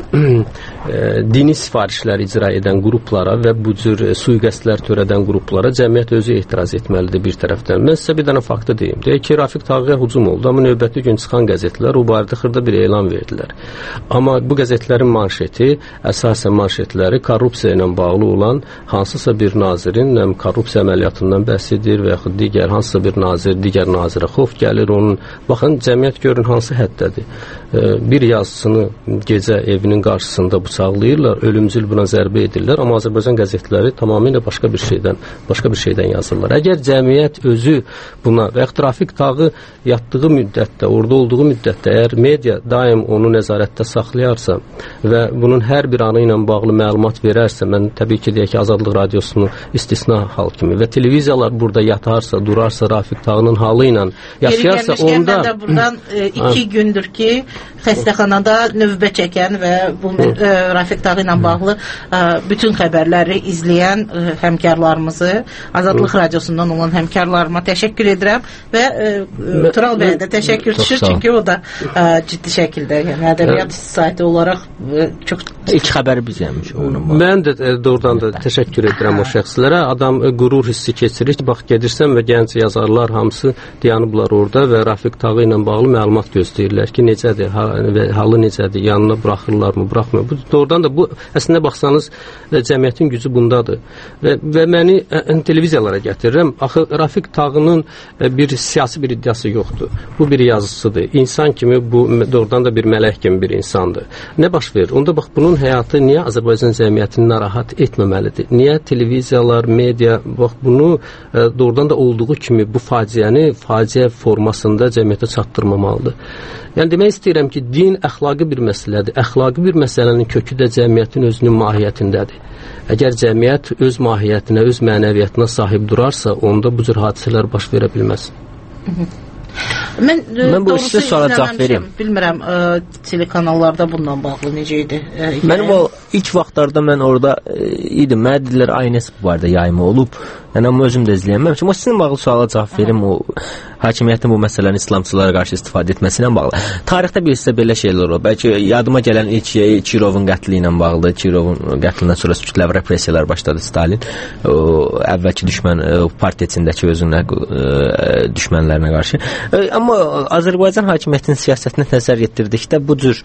dini sifarişlər icra edən qruplara və bu cür sui-qəsdlər törədən qruplara cəmiyyət özü etiraz etməlidir bir tərəfdən. Mən sizə bir dənə faktı deyim. Deyək ki, Rafiq Tağıya hücum oldu, amma növbəti gün çıxan qəzetlər o barədə xırda bir elan verdilər. Amma bu qəzetlərin manşeti, əsasən manşetləri korrupsiya ilə bağlı olan hansısa bir nazirin korrupsiya əməliyyatından bəhs edir və yaxud digər hansısa bir nazir, digər nazirə xof gəlir onun. Baxın, cəmiyyət görün hansı həddədir. Bir yazısını gecə evinin qarşısında bıçaqlayırlar, ölümcül buna zərbə edirlər, amma Azərbaycan qəzetləri tamamilə başqa bir şeydən yazırlar. Əgər cəmiyyət özü buna və yaxud Rafiq Tağı yatdığı müddətdə, orada olduğu müddətdə, əgər media daim onu nəzarətdə saxlayarsa və bunun hər bir anı ilə bağlı məlumat verərsə, mən təbii ki, deyək ki, Azadlıq Radiosunu istisna hal kimi və televiziyalar burada yatarsa, durarsa, Rafiq Tağının halı ilə yaşayarsa, onda... Buradan 2 gündür ki, xəstəxanada növbə çəkən və bu Rafiq Tağı ilə bağlı bütün xəbərləri izləyən həmkarlarımızı, Azadlıq Radiosundan olan həmkarlarıma təşəkkür edirəm və Tural bəyə də təşəkkür düşür, çünki o da ciddi şəkildə, yəni ədəbiyyat saiti olaraq çox... İlk xəbəri biz yemiş onun. Mən də doğrudan da təşəkkür edirəm o şəxslərə. Adam qürur hissi keçirir. Bax, gedirsən və gənc yazarlar hamısı dayanıblar orada və Rafiq Tağı ilə bağlı məlumat gözləyirlər ki, necədir, halı necədir, yanına buraxırlarmı, buraxmır. Bu doğrudan da bu əslində baxsanız cəmiyyətin gücü bundadır. Və məni televiziyalara gətirirəm. Axı Rafiq Tağının bir siyasi bir iddiası yoxdur. Bu bir yazısıdır. İnsan kimi bu doğrudan da bir mələk kimi bir insandır. Nə baş verir? Onda bax, bunun həyatı niyə Azərbaycan cəmiyyətini narahat etməməlidir? Niyə televiziyalar, media bax, bunu doğrudan da olduğu kimi bu faciə formasında cəmiyyətə çatdırmamalıdır? Yəni demək istəyirəm ki, din əxlaqi bir məsələdir. Əxlaqi bir məsələnin kökü də cəmiyyətin özünün mahiyyətindədir. Əgər cəmiyyət öz mahiyyətinə, öz mənəviyyatına sahib durarsa, onda bu cür hadisələr baş verə bilməz. Mən bu sizə suala cavab verim. Bilmirəm, telekanallarda bundan bağlı necə idi? Mənim o ilk vaxtlarda mən orada idim. Mənə dedilər, aynəsi bu barədə yayımı olub. Yəni, amma özüm də izləyəməmişim. O sizin bağlı suala cavab verim. O hakimiyyətin bu məsələni İslamçılara qarşı istifadə etməsi ilə bağlı. Tarixdə bir sizə belə şeylər olub. Bəlkə yadıma gələn ilk Kirovun qətli ilə bağlı. Kirovun qətlindən sonra kütləvi repressiyalar başladı Stalin. Əvvəlki düşmən partiya içindəki özünə düşmənlərinə qarşı. Amma Azərbaycan hakimiyyətinin siyasətinə nəzər yetirdikdə bu cür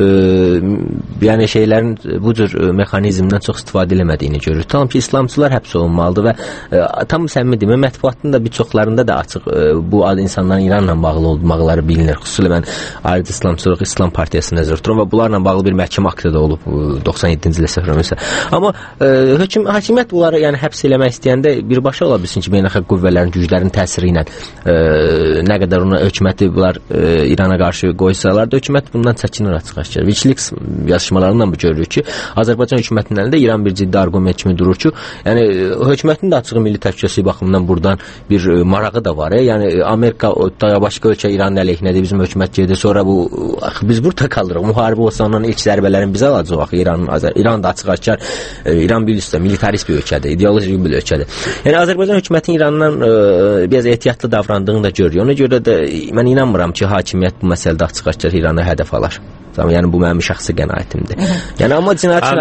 yəni şeylərin bu cür mexanizmdən çox istifadə eləmədiyini görürük. Tam ki, İslamçılar həbs olunmalıdır və tam səmimi demə, mətbuatın da bir çoxlarında da açıq bu insanların İranla bağlı olmaqları bilinir. Xüsusilə mən ayrıca İslamçılıq, İslam partiyasını nəzər tuturam və bunlarla bağlı bir məhkəmə aktı da olub 97-ci ildə səhv eləmirəmsə. Amma hakimiyyət bunları yəni həbs eləmək istəyəndə birbaşa ola bilsin ki, beynəlxalq qüvvələrin, güclərin təsiri ilə nə qədər ona hökuməti bunlar İrana qarşı qoysalar da hökumət bundan çəkinir açıq-aşkar. WikiLeaks yazışmalarından bu görürük ki, Azərbaycan hökumətinin əlində İran bir ciddi arqument kimi durur ki, yəni hökumətin də açığı milli təhlükəsizlik baxımından buradan bir marağı da var. Yəni Amerika başqa ölkə İranın əleyhinədir, bizim hökumət gedir, sonra bu biz burada qalırıq. Müharibə olsa onların ilk zərbələrini biz alacağıq. İran da açıq-aşkar İran bilirsiniz, militarist bir ölkədir, ideolojik bir ölkədir. Yəni Azərbaycan hökumətinin İrandan biraz ehtiyatlı davrandığını da görürük. Ona görə də mən inanmıram ki, hakimiyyət bu məsələdə açıq-aşkar İranı hədəf alar. Yəni bu mənim şəxsi qənaətimdir. Yəni amma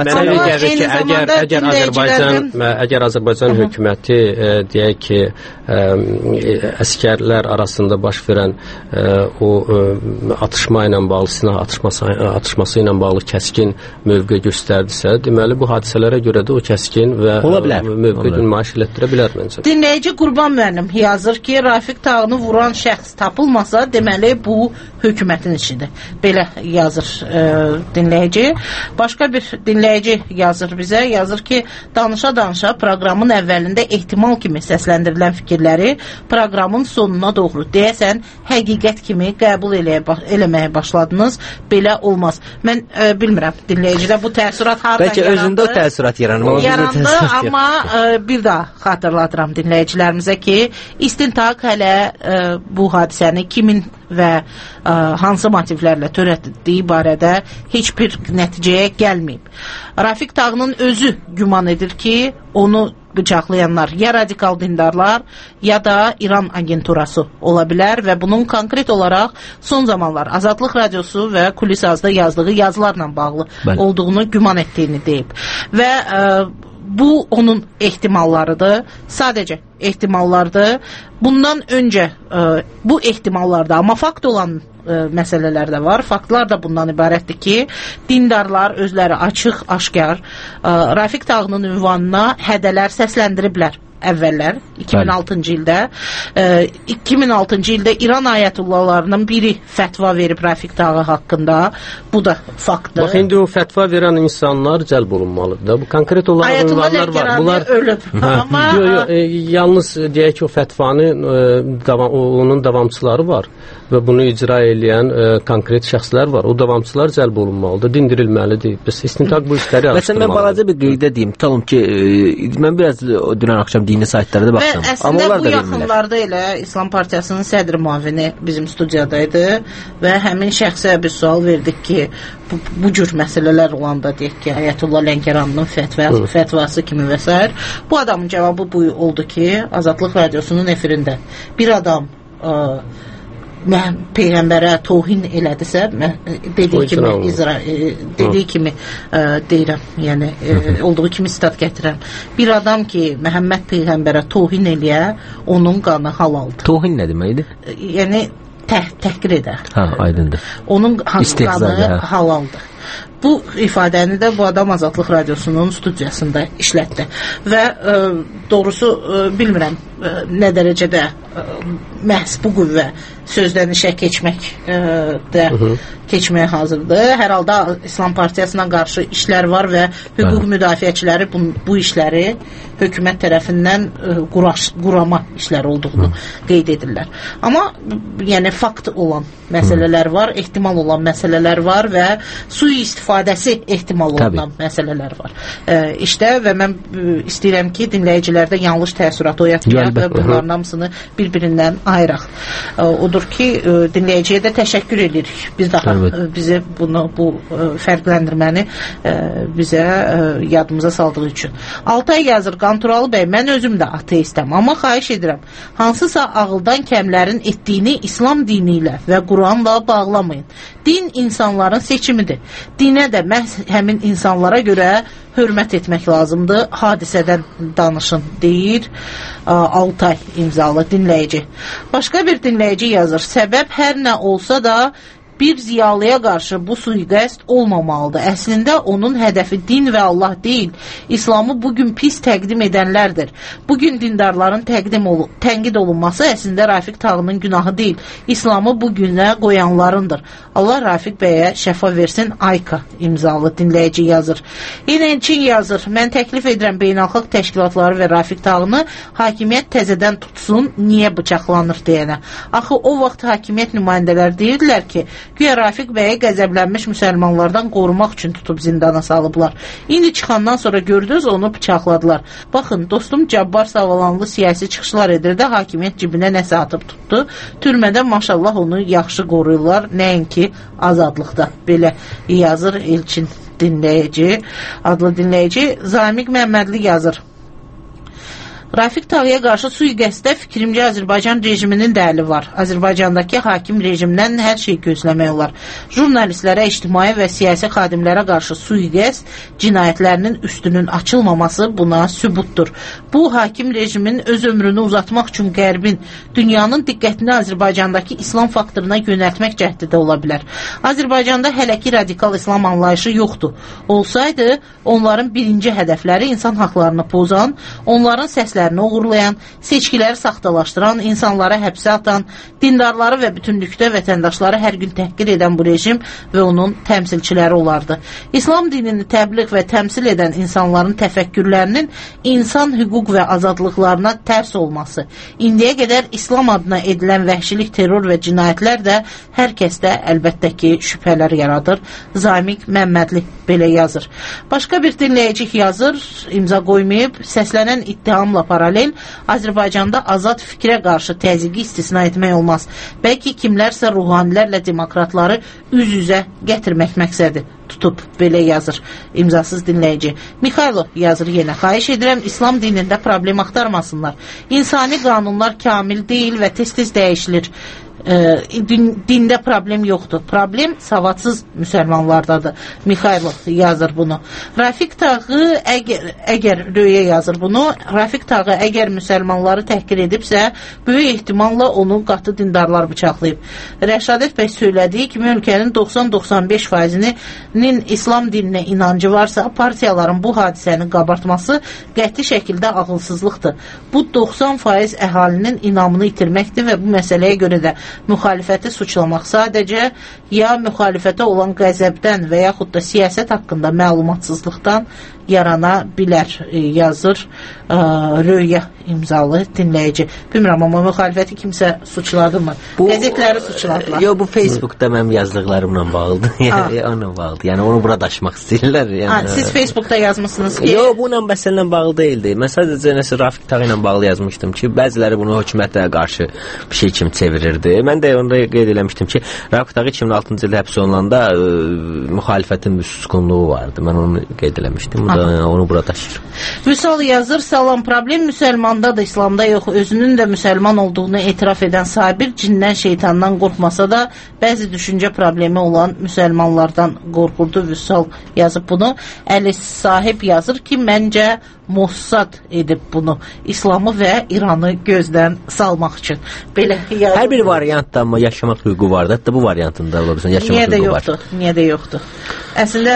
əgər Azərbaycan hökuməti deyək ki, əskərlər arasında baş verən o atışma ilə bağlı, silah atışması ilə bağlı kəskin mövqe göstərdisə, deməli bu hadisələrə görə də o kəskin və mövqe nümayiş etdirə bilər məncə. Dinləyici Qurban müəllim yazır ki, Rafiq Tağını vuran şəxs tapılmasa, deməli bu hökumətin işidir. Belə yazır yazır dinləyici. Başqa bir dinləyici yazır bizə. Yazır ki, danışa-danışa proqramın əvvəlində ehtimal kimi səsləndirilən fikirləri proqramın sonuna doğru deyəsən həqiqət kimi qəbul eləməyə başladınız. Belə olmaz. Mən bilmirəm, dinləyicilər bu təəssürat haradan yarandı? Bəlkə özündə o təəssürat yarandı, amma bir daha xatırladıram dinləyicilərimizə ki, istintaq hələ bu hadisəni kimin və hansı motivlərlə törətdiyi barədə heç bir nəticəyə gəlməyib. Rafiq Tağının özü güman edir ki, onu bıçaqlayanlar ya radikal dindarlar, ya da İran agenturası ola bilər və bunun konkret olaraq son zamanlar Azadlıq Radiosu və Kulis Azda yazdığı yazılarla bağlı olduğunu güman etdiyini deyib. Və bu onun ehtimallarıdır. Sadəcə ehtimallardır. Bundan öncə bu ehtimallarda, amma fakt olan məsələlər də var. Faktlar da bundan ibarətdir ki, dindarlar özləri açıq, aşkar Rafiq Tağının ünvanına hədələr səsləndiriblər. Əvvəllər 2006-cı ildə 2006-cı ildə İran ayətullahlarının biri fətva verib Rafiq Tağı haqqında. Bu da faktdır. Bax, indi o fətva verən insanlar cəlb olunmalıdır da. Bu konkret olaraq ünvanlar var. Bunlar ölüb. Amma yalnız deyək ki, o fətvanı onun davamçıları var və bunu icra edən konkret şəxslər var. O davamçılar cəlb olunmalıdır, dindirilməlidir. Bəs istintaq bu işləri araşdırmalıdır. Məsələn, mən balaca bir qeydə deyim. Tutalım ki, mən biraz dünən axşam dini saytlara da baxdım. Və əslində bu yaxınlarda elə İslam Partiyasının sədr müavini bizim studiyadaydı və həmin şəxsə bir sual verdik ki, bu cür məsələlər olanda deyək ki, Ayətullah Lənkəranının fətvası kimi və s. Bu adamın cavabı bu oldu ki, Azadlıq Radiosunun efirində bir adam mən Peyğəmbərə tohin elədisə, dediyi kimi deyirəm, yəni olduğu kimi sitat gətirəm. Bir adam ki, Məhəmməd Peyğəmbərə tohin eləyə, onun qanı halaldır. Tohin nə deməkdir? Yəni təhqir edər. Aydındır. Onun qanı halaldır. Bu ifadəni də bu adam Azadlıq Radiosunun studiyasında işlətdi. Və doğrusu bilmirəm nə dərəcədə məhz bu qüvvə sözdən işə keçməyə hazırdır. Hər halda İslam Partiyasına qarşı işlər var və hüquq müdafiəçiləri bu işləri hökumət tərəfindən qurama işləri olduğunu qeyd edirlər. Amma yəni fakt olan məsələlər var, ehtimal olan məsələlər var və sui-istifadəsi ehtimal olunan məsələlər var. İşdə və mən istəyirəm ki, dinləyicilərdə yanlış təəssürat oyatmayaq və bunların hamısını bir-birindən ayıraq. Odur ki, dinləyiciyə də təşəkkür edirik. Biz daha bizi bu fərqləndirməni bizə yadımıza saldığı üçün. Altay yazır, Qanturalı bəy, mən özüm də ateistəm, amma xahiş edirəm, hansısa ağıldan kəmlərin etdiyini İslam dini ilə və Quranla bağlamayın. Din insanların seçimidir. Dinə də məhz həmin insanlara görə hörmət etmək lazımdır. Hadisədən danışın, deyir Altay imzalı dinləyici. Başqa bir dinləyici yazır, səbəb hər nə olsa da bir ziyalıya qarşı bu sui-qəsd olmamalıdır. Əslində onun hədəfi din və Allah deyil, İslamı bugün pis təqdim edənlərdir. Bugün dindarların tənqid olunması əslində Rafiq Tağının günahı deyil, İslamı bugünə qoyanlarındır. Allah Rafiq bəyə şəfa versin. Ayka imzalı dinləyici yazır. İnençin yazır, mən təklif edirəm beynəlxalq təşkilatları və Rafiq Tağını hakimiyyət təzədən tutsun, niyə bıçaqlanır deyənə. Axı o vaxt hakimiyyət nümayəndələr deyirdilər ki, güya Rafiq bəyə qəzəblənmiş müsəlmanlardan qorumaq üçün tutub zindana salıblar. İndi çıxandan sonra gördünüz, onu bıçaqladılar. Baxın, dostum Cabbar Savalanlı siyasi çıxışlar edirdi, hakimiyyət cibinə nəsə atıb tutdu. Türmədə maşallah onu yaxşı qoruyurlar, nəinki azadlıqda. Belə yazır Elçin dinləyici, adlı dinləyici. Zamiq Məmmədli yazır. Rafiq Tağıya qarşı sui-qəsdə fikrimcə Azərbaycan rejiminin də əli var. Azərbaycandakı hakim rejimdən hər şey gözləmək olar. Jurnalistlərə, ictimai və siyasi xadimlərə qarşı sui-qəsd cinayətlərinin üstünün açılmaması buna sübutdur. Bu, hakim rejimin öz ömrünü uzatmaq üçün Qərbin, dünyanın diqqətini Azərbaycandakı İslam faktoruna yönəltmək cəhdi də ola bilər. Azərbaycanda hələ ki radikal İslam anlayışı yoxdur. Olsaydı, onların birinci hədəfləri insan haqlarını pozan, onların səsləri səslərini uğurlayan, seçkiləri saxtalaşdıran, insanları həbsə atan, dindarları və bütünlükdə vətəndaşları hər gün təhqir edən bu rejim və onun təmsilçiləri olardı. İslam dinini təbliğ və təmsil edən insanların təfəkkürlərinin insan hüquq və azadlıqlarına tərs olması, indiyə qədər İslam adına edilən vəhşilik, terror və cinayətlər də hər kəsdə əlbəttə ki, şübhələr yaradır. Zamiq Məmmədli belə yazır. Başqa bir dinləyici yazır, imza qoymayıb, səslənən ittihamla paralel Azərbaycanda azad fikrə qarşı təzyiqi istisna etmək olmaz. Bəlkə kimlərsə ruhanilərlə demokratları üz-üzə gətirmək məqsədi tutub, belə yazır imzasız dinləyici. Mikhailo yazır yenə, xahiş edirəm İslam dinində problem axtarmasınlar. İnsani qanunlar kamil deyil və tez-tez dəyişilir. Dində problem yoxdur. Problem savadsız müsəlmanlardadır. Mikhailo yazır bunu. Rafiq Tağı əgər Röyə yazır bunu. Rafiq Tağı əgər müsəlmanları təhqir edibsə, böyük ehtimalla onu qatı dindarlar bıçaqlayıb. Rəşadət bəy söylədiyi kimi ölkənin 90-95%-nin İslam dininə inancı varsa, partiyaların bu hadisəni qabartması qəti şəkildə ağılsızlıqdır. Bu 90% əhalinin inamını itirməkdir və bu məsələyə görə də müxalifəti suçlamaq sadəcə ya müxalifətə olan qəzəbdən və yaxud da siyasət haqqında məlumatsızlıqdan yarana bilər, yazır Röya imzalı dinləyici. Bilmirəm, amma müxalifəti kimsə suçladı mı? Qəzetləri suçladılar. Yox, bu Facebookda mənim yazdıqlarımla bağlıdır. Onunla bağlıdır. Yəni onu bura daşımaq istəyirlər. Siz Facebookda yazmışsınız ki... Yox, bununla məsəllə bağlı deyildi. Mən sadəcə nəsə Rafiq Tağı ilə bağlı yazmışdım ki, bəziləri bunu hökumətə qarşı bir şey kimi çevirirdi. Mən də onda qeyd eləmişdim ki, Rafiq Tağı 2006-cı ildə həbs olunanda müxalifətin müskunluğu vardı. Mən onu qeyd eləmişdim. Onu bura daşıyır. Vüsal yazır, salam, problem müsəlmanda da, İslamda yox. Özünün də müsəlman olduğunu etiraf edən Sabir cindən, şeytandan qorxmasa da bəzi düşüncə problemi olan müsəlmanlardan qorxurdu. Vüsal yazıb bunu. Əli Sahib yazır ki, məncə Mossad edib bunu. İslamı və İranı gözdən salmaq üçün. Belə yazır. Hər bir variantda amma yaşamaq hüququ vardır. Hətta bu variantında yaşamaq hüququ var. Niyə də yoxdur? Əslində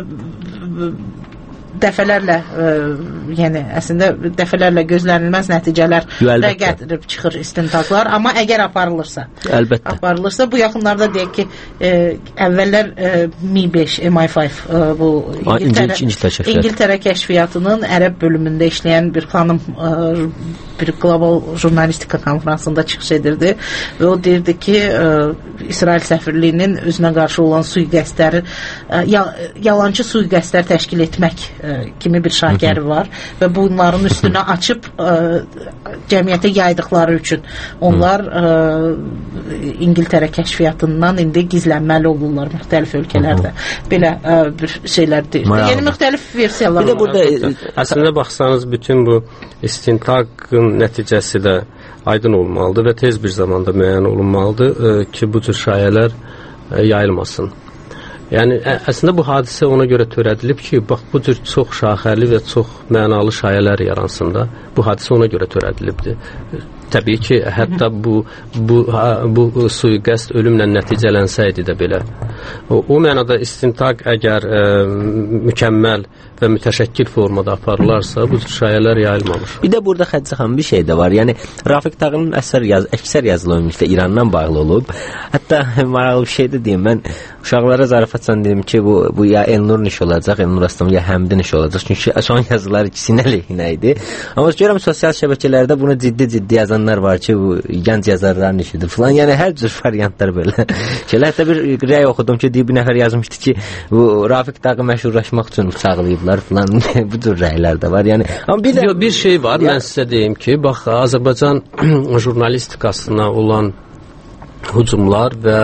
dəfələrlə gözlənilməz nəticələr də gətirib çıxır istintaqlar, amma əgər aparılırsa, bu yaxınlarda deyək ki, əvvəllər Mi-5, MI5 bu İngiltərə kəşfiyyatının ərəb bölümündə işləyən bir xanım bir qlobal jurnalistika konferansında çıxış edirdi və o deyirdi ki, İsrail səfirliyinin özünə qarşı olan sui-qəsdləri, yalancı sui-qəsdlər təşkil etmək kimi bir şagəri var və bunların üstünə açıb cəmiyyətə yaydıqları üçün onlar İngiltərə kəşfiyyatından indi gizlənməli olurlar müxtəlif ölkələrdə. Belə bir şeylər deyir. Yəni müxtəlif versiyalar var. Bir də burada əslində baxsanız bütün bu istintaqın nəticəsi də aydın olmalıdır və tez bir zamanda müəyyən olunmalıdır ki, bu tür şayələr yayılmasın. Yəni, əslində bu hadisə ona görə törədilib ki, bax, bu cür çox şaxəli və çox mənalı şayələr yaransın da, bu hadisə ona görə törədilibdir. Təbii ki, hətta bu sui-qəsd ölümlə nəticələnsəydi də belə. O mənada istintaq əgər mükəmməl və mütəşəkkil formada aparılarsa, bu tür şayələr yayılmamış. Bir də burada Xədicə xanım bir şey də var. Yəni, Rafiq Tağının əksər yazılı ümumilikdə İrandan bağlı olub. Hətta maraqlı bir şey də deyim, mən uşaqlara zarafatsan deyim ki, bu ya Elnur iş olacaq, Elnur Aslan ya Həmdin iş olacaq. Çünki son yazılar ikisinə əleyhinə idi. Amma görürəm sosial şəbəkələrdə bunu ciddi yazanlar var ki, bu gənc yazarların işidir falan. Yəni hər cür variantlar belə. Hətta bir rəy oxudum ki, bir nəfər yazmışdı ki, bu Rafiq Tağı məşhurlaşmaq üçün bıçaqlayıblar falan. Bu cür rəylər də var. Yəni amma bir şey var, mən sizə deyim ki, bax, Azərbaycan jurnalistikasına olan hücumlar və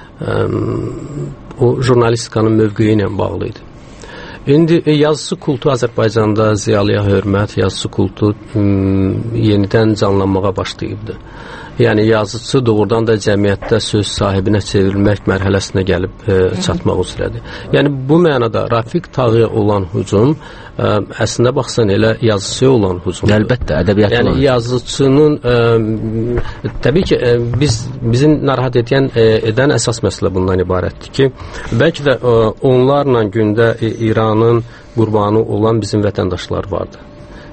o jurnalistikanın mövqeyi ilə bağlı idi. İndi yazısı kultu Azərbaycanda ziyalıya hörmət, yazısı kultu yenidən canlanmağa başlayıbdır. Yəni yazıcı doğrudan da cəmiyyətdə söz sahibinə çevrilmək mərhələsinə gəlib çatmaq üzrədir. Yəni bu mənada Rafiq Tağıya olan hücum əslində baxsan elə yazıcıya olan hücumdur. Əlbəttə, ədəbiyyatı yəni olan. Yazıcının təbii ki bizim narahat edən əsas məsələ bundan ibarətdir ki, bəlkə də onlarla gündə İranın qurbanı olan bizim vətəndaşlar vardır.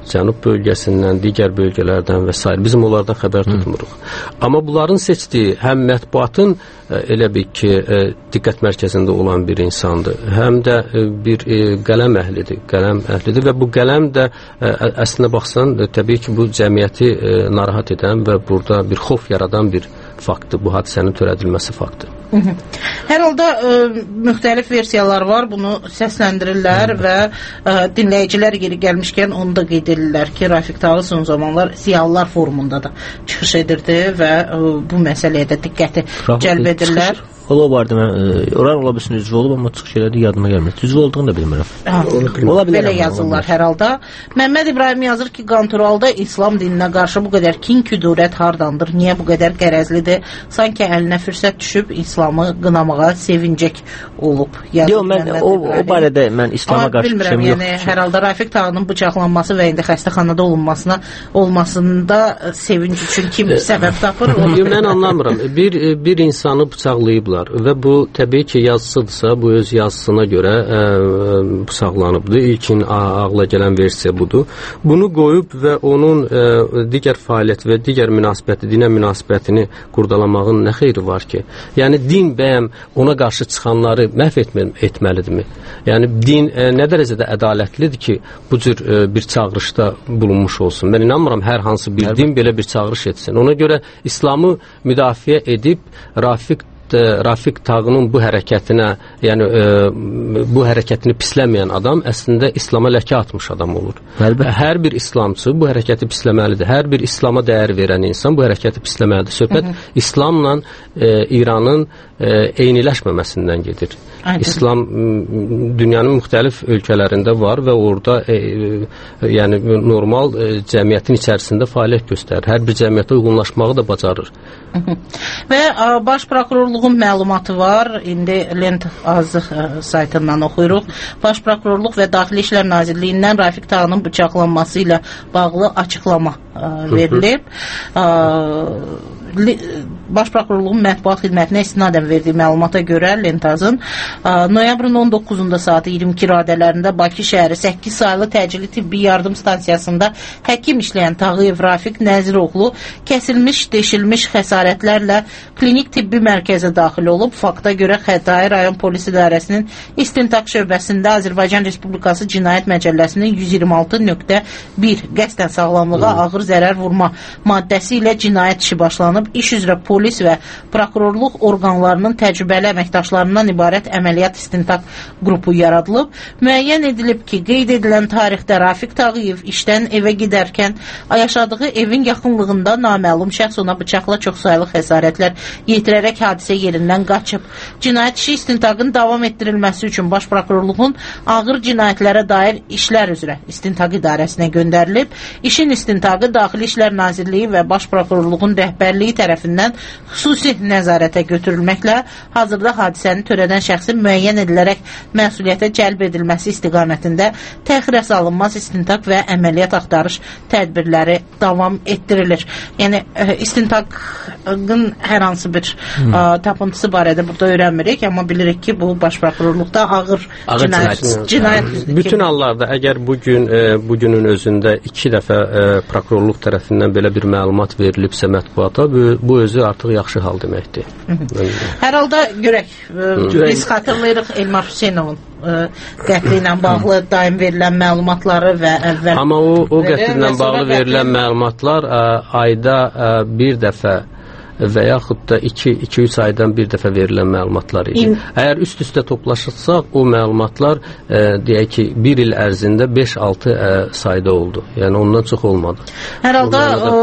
Cənub bölgəsindən, digər bölgələrdən və s. Bizim onlardan xəbər tutmuruq. Amma bunların seçdiyi həm mətbuatın elə bir ki, diqqət mərkəzində olan bir insandır, həm də bir qələm əhlidir və bu qələm də əslində baxsan, təbii ki, bu cəmiyyəti narahat edən və burada bir xof yaradan bir faktdır, bu hadisənin törədilməsi faktdır. Hər halda müxtəlif versiyalar var, bunu səsləndirirlər və dinləyicilər yeri gəlmişkən onu da qeyd edirlər ki, Rafiq Tağı son zamanlar Ziyalılar forumunda da çıxış edirdi və bu məsələyə də diqqəti cəlb edirlər. O vardı, mən oran ola bilsin üzvü olub, amma çıxış elədi, yadıma gəlmir. Üzvü olduğunu da bilmirəm. Belə yazırlar hər halda. Məmməd İbrahim yazır ki, Qanturalda İslam dininə qarşı bu qədər kin-küdurət hardandır, niyə bu qədər qərəzlidir? Sanki əlinə fürsət düşüb İslamı qınamağa sevincək olub. Yox, mən o barədə mən İslama qarşı bir şeyim yox. Hər halda Rafiq Tağının bıçaqlanması və indi xəstəxanada olmasında sevinç üçün kim səbəb tapır? Mən anlamıram. Bir insanı bıçaqlayıblar və bu təbii ki, yazısıdırsa, bu öz yazısına görə bıçaqlanıbdır. İlkin ağla gələn versiya budur. Bunu qoyub və onun digər fəaliyyət və digər münasibəti, dinə münasibətini qurdalamağın nə xeyri var ki? Yəni, din bəyəm ona qarşı çıxanları məhv etməlidirmi? Yəni, din nə dərəcədə ədalətlidir ki, bu cür bir çağırışda bulunmuş olsun? Mən inanmıram, hər hansı bir din belə bir çağırış etsin. Ona görə İslamı müdafiə edib Rafiq Tağının bu hərəkətinə, yəni bu hərəkətini pisləməyən adam əslində İslama ləkə atmış adam olur. Hər bir İslamçı bu hərəkəti pisləməlidir. Hər bir İslama dəyər verən insan bu hərəkəti pisləməlidir. Söhbət İslamla İranın eyniləşməməsindən gedir. İslam dünyanın müxtəlif ölkələrində var və orada yəni normal cəmiyyətin içərisində fəaliyyət göstərir. Hər bir cəmiyyətə uyğunlaşmağı da bacarır. Və Baş Prokurorluğun məlumatı var. İndi Lent Azıq saytından oxuyuruq. Baş Prokurorluq və Daxili İşlər Nazirliyindən Rafiq Tağının bıçaqlanması ilə bağlı açıqlama verilib. Baş Prokurorluğun mətbuat xidmətinə istinadən verdiyi məlumata görə Lentazın noyabrın 19-da saat 22 radələrində Bakı şəhəri 8 saylı təcili tibbi yardım stansiyasında həkim işləyən Tağıyev Rafiq Nəziroğlu kəsilmiş, deşilmiş xəsarətlərlə klinik tibbi mərkəzə daxil olub. Fakta görə Xətai rayon polis idarəsinin istintaq şöbəsində Azərbaycan Respublikası Cinayət Məcəlləsinin 126.1 qəsdən sağlamlığa ağır zərər vurma maddəsi ilə cinayət işi başlanıb. İş üzrə polis və prokurorluq orqanlarının təcrübəli əməkdaşlarından ibarət əməliyyat istintaq qrupu yaradılıb. Müəyyən edilib ki, qeyd edilən tarixdə Rafiq Tağıyev işdən evə gedərkən yaşadığı evin yaxınlığında naməlum şəxs ona bıçaqla çoxsaylı xəsarətlər yetirərək hadisə yerindən qaçıb. Cinayət işi istintaqın davam etdirilməsi üçün Baş Prokurorluğun ağır cinayətlərə dair işlər üzrə istintaq idarəsinə göndərilib. İşin istintaqı Daxili İşlər Nazirliyi və Baş Prokurorluğun rəhbərliyi tərəfindən xüsusi nəzarətə götürülməklə hazırda hadisəni törədən şəxsin müəyyən edilərək məsuliyyətə cəlb edilməsi istiqamətində təxirə salınmaz istintaq və əməliyyat axtarış tədbirləri davam etdirilir. Yəni, istintaqın hər hansı bir tapıntısı barədə burada öyrənmirik, amma bilirik ki, bu Baş Prokurorluqda ağır cinayət. Bütün hallarda, əgər bugünün özündə 2 dəfə prokurorluq tərəfindən belə bir məlumat verilibsə mətbuata, bu özü artıq yaxşı hal deməkdir. Hər halda görək, biz xatırlayırıq Elmar Hüseynovun qətli ilə bağlı daim verilən məlumatları və əvvəl... Amma o qətli ilə bağlı verilən məlumatlar ayda bir dəfə və yaxud da 2-3 aydan bir dəfə verilən məlumatlar idi. Əgər üst-üstə toplaşırsaq, o məlumatlar deyək ki, bir il ərzində 5-6 sayda oldu. Yəni ondan çox olmadı. Hər halda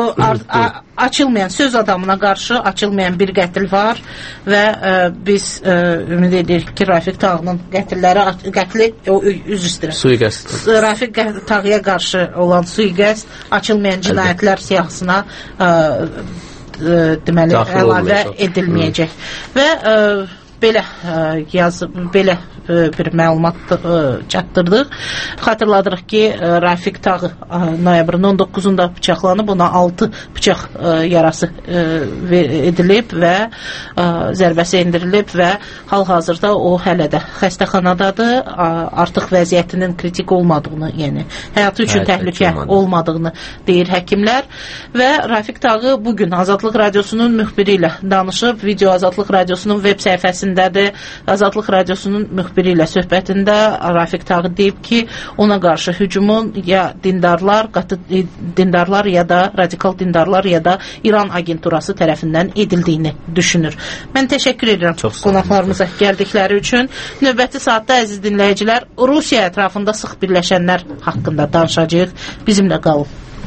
açılmayan, söz adamına qarşı açılmayan bir qətl var və biz ümid edirik ki, Rafiq Tağının qətli, üzr istəyirəm. Sui-qəst. Rafiq Tağıya qarşı olan sui-qəst açılmayan cinayətlər siyahısına deməli əlavə edilməyəcək. Və belə belə bir məlumat çatdırdıq. Xatırladırıq ki, Rafiq Tağı noyabrın 19-da bıçaqlanıb, ona 6 bıçaq yarası edilib və zərbəsi endirilib və hal-hazırda o hələ də xəstəxanadadır. Artıq vəziyyətinin kritik olmadığını, yəni həyatı üçün təhlükə olmadığını deyir həkimlər və Rafiq Tağı bugün Azadlıq Radiosunun müxbiri ilə danışıb. Video Azadlıq Radiosunun web səhifəsindədir. Azadlıq Radiosunun müxbiri ilə söhbətində Rafiq Tağı deyib ki, ona qarşı hücumun ya dindarlar ya da radikal dindarlar ya da İran agenturası tərəfindən edildiyini düşünür. Mən təşəkkür edirəm qonaqlarımıza gəldikləri üçün. Növbəti saatda əziz dinləyicilər, Rusiya ətrafında sıx birləşənlər haqqında danışacağıq. Bizimlə qalın.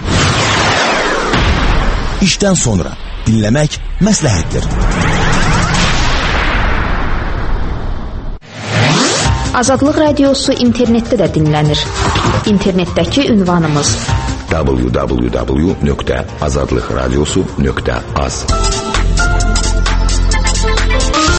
İşdən sonra dinləmək məsləhətdir. Azadlıq Radiosu internetdə də dinlənir. İnternetdəki ünvanımız www.azadlıqradiosu.az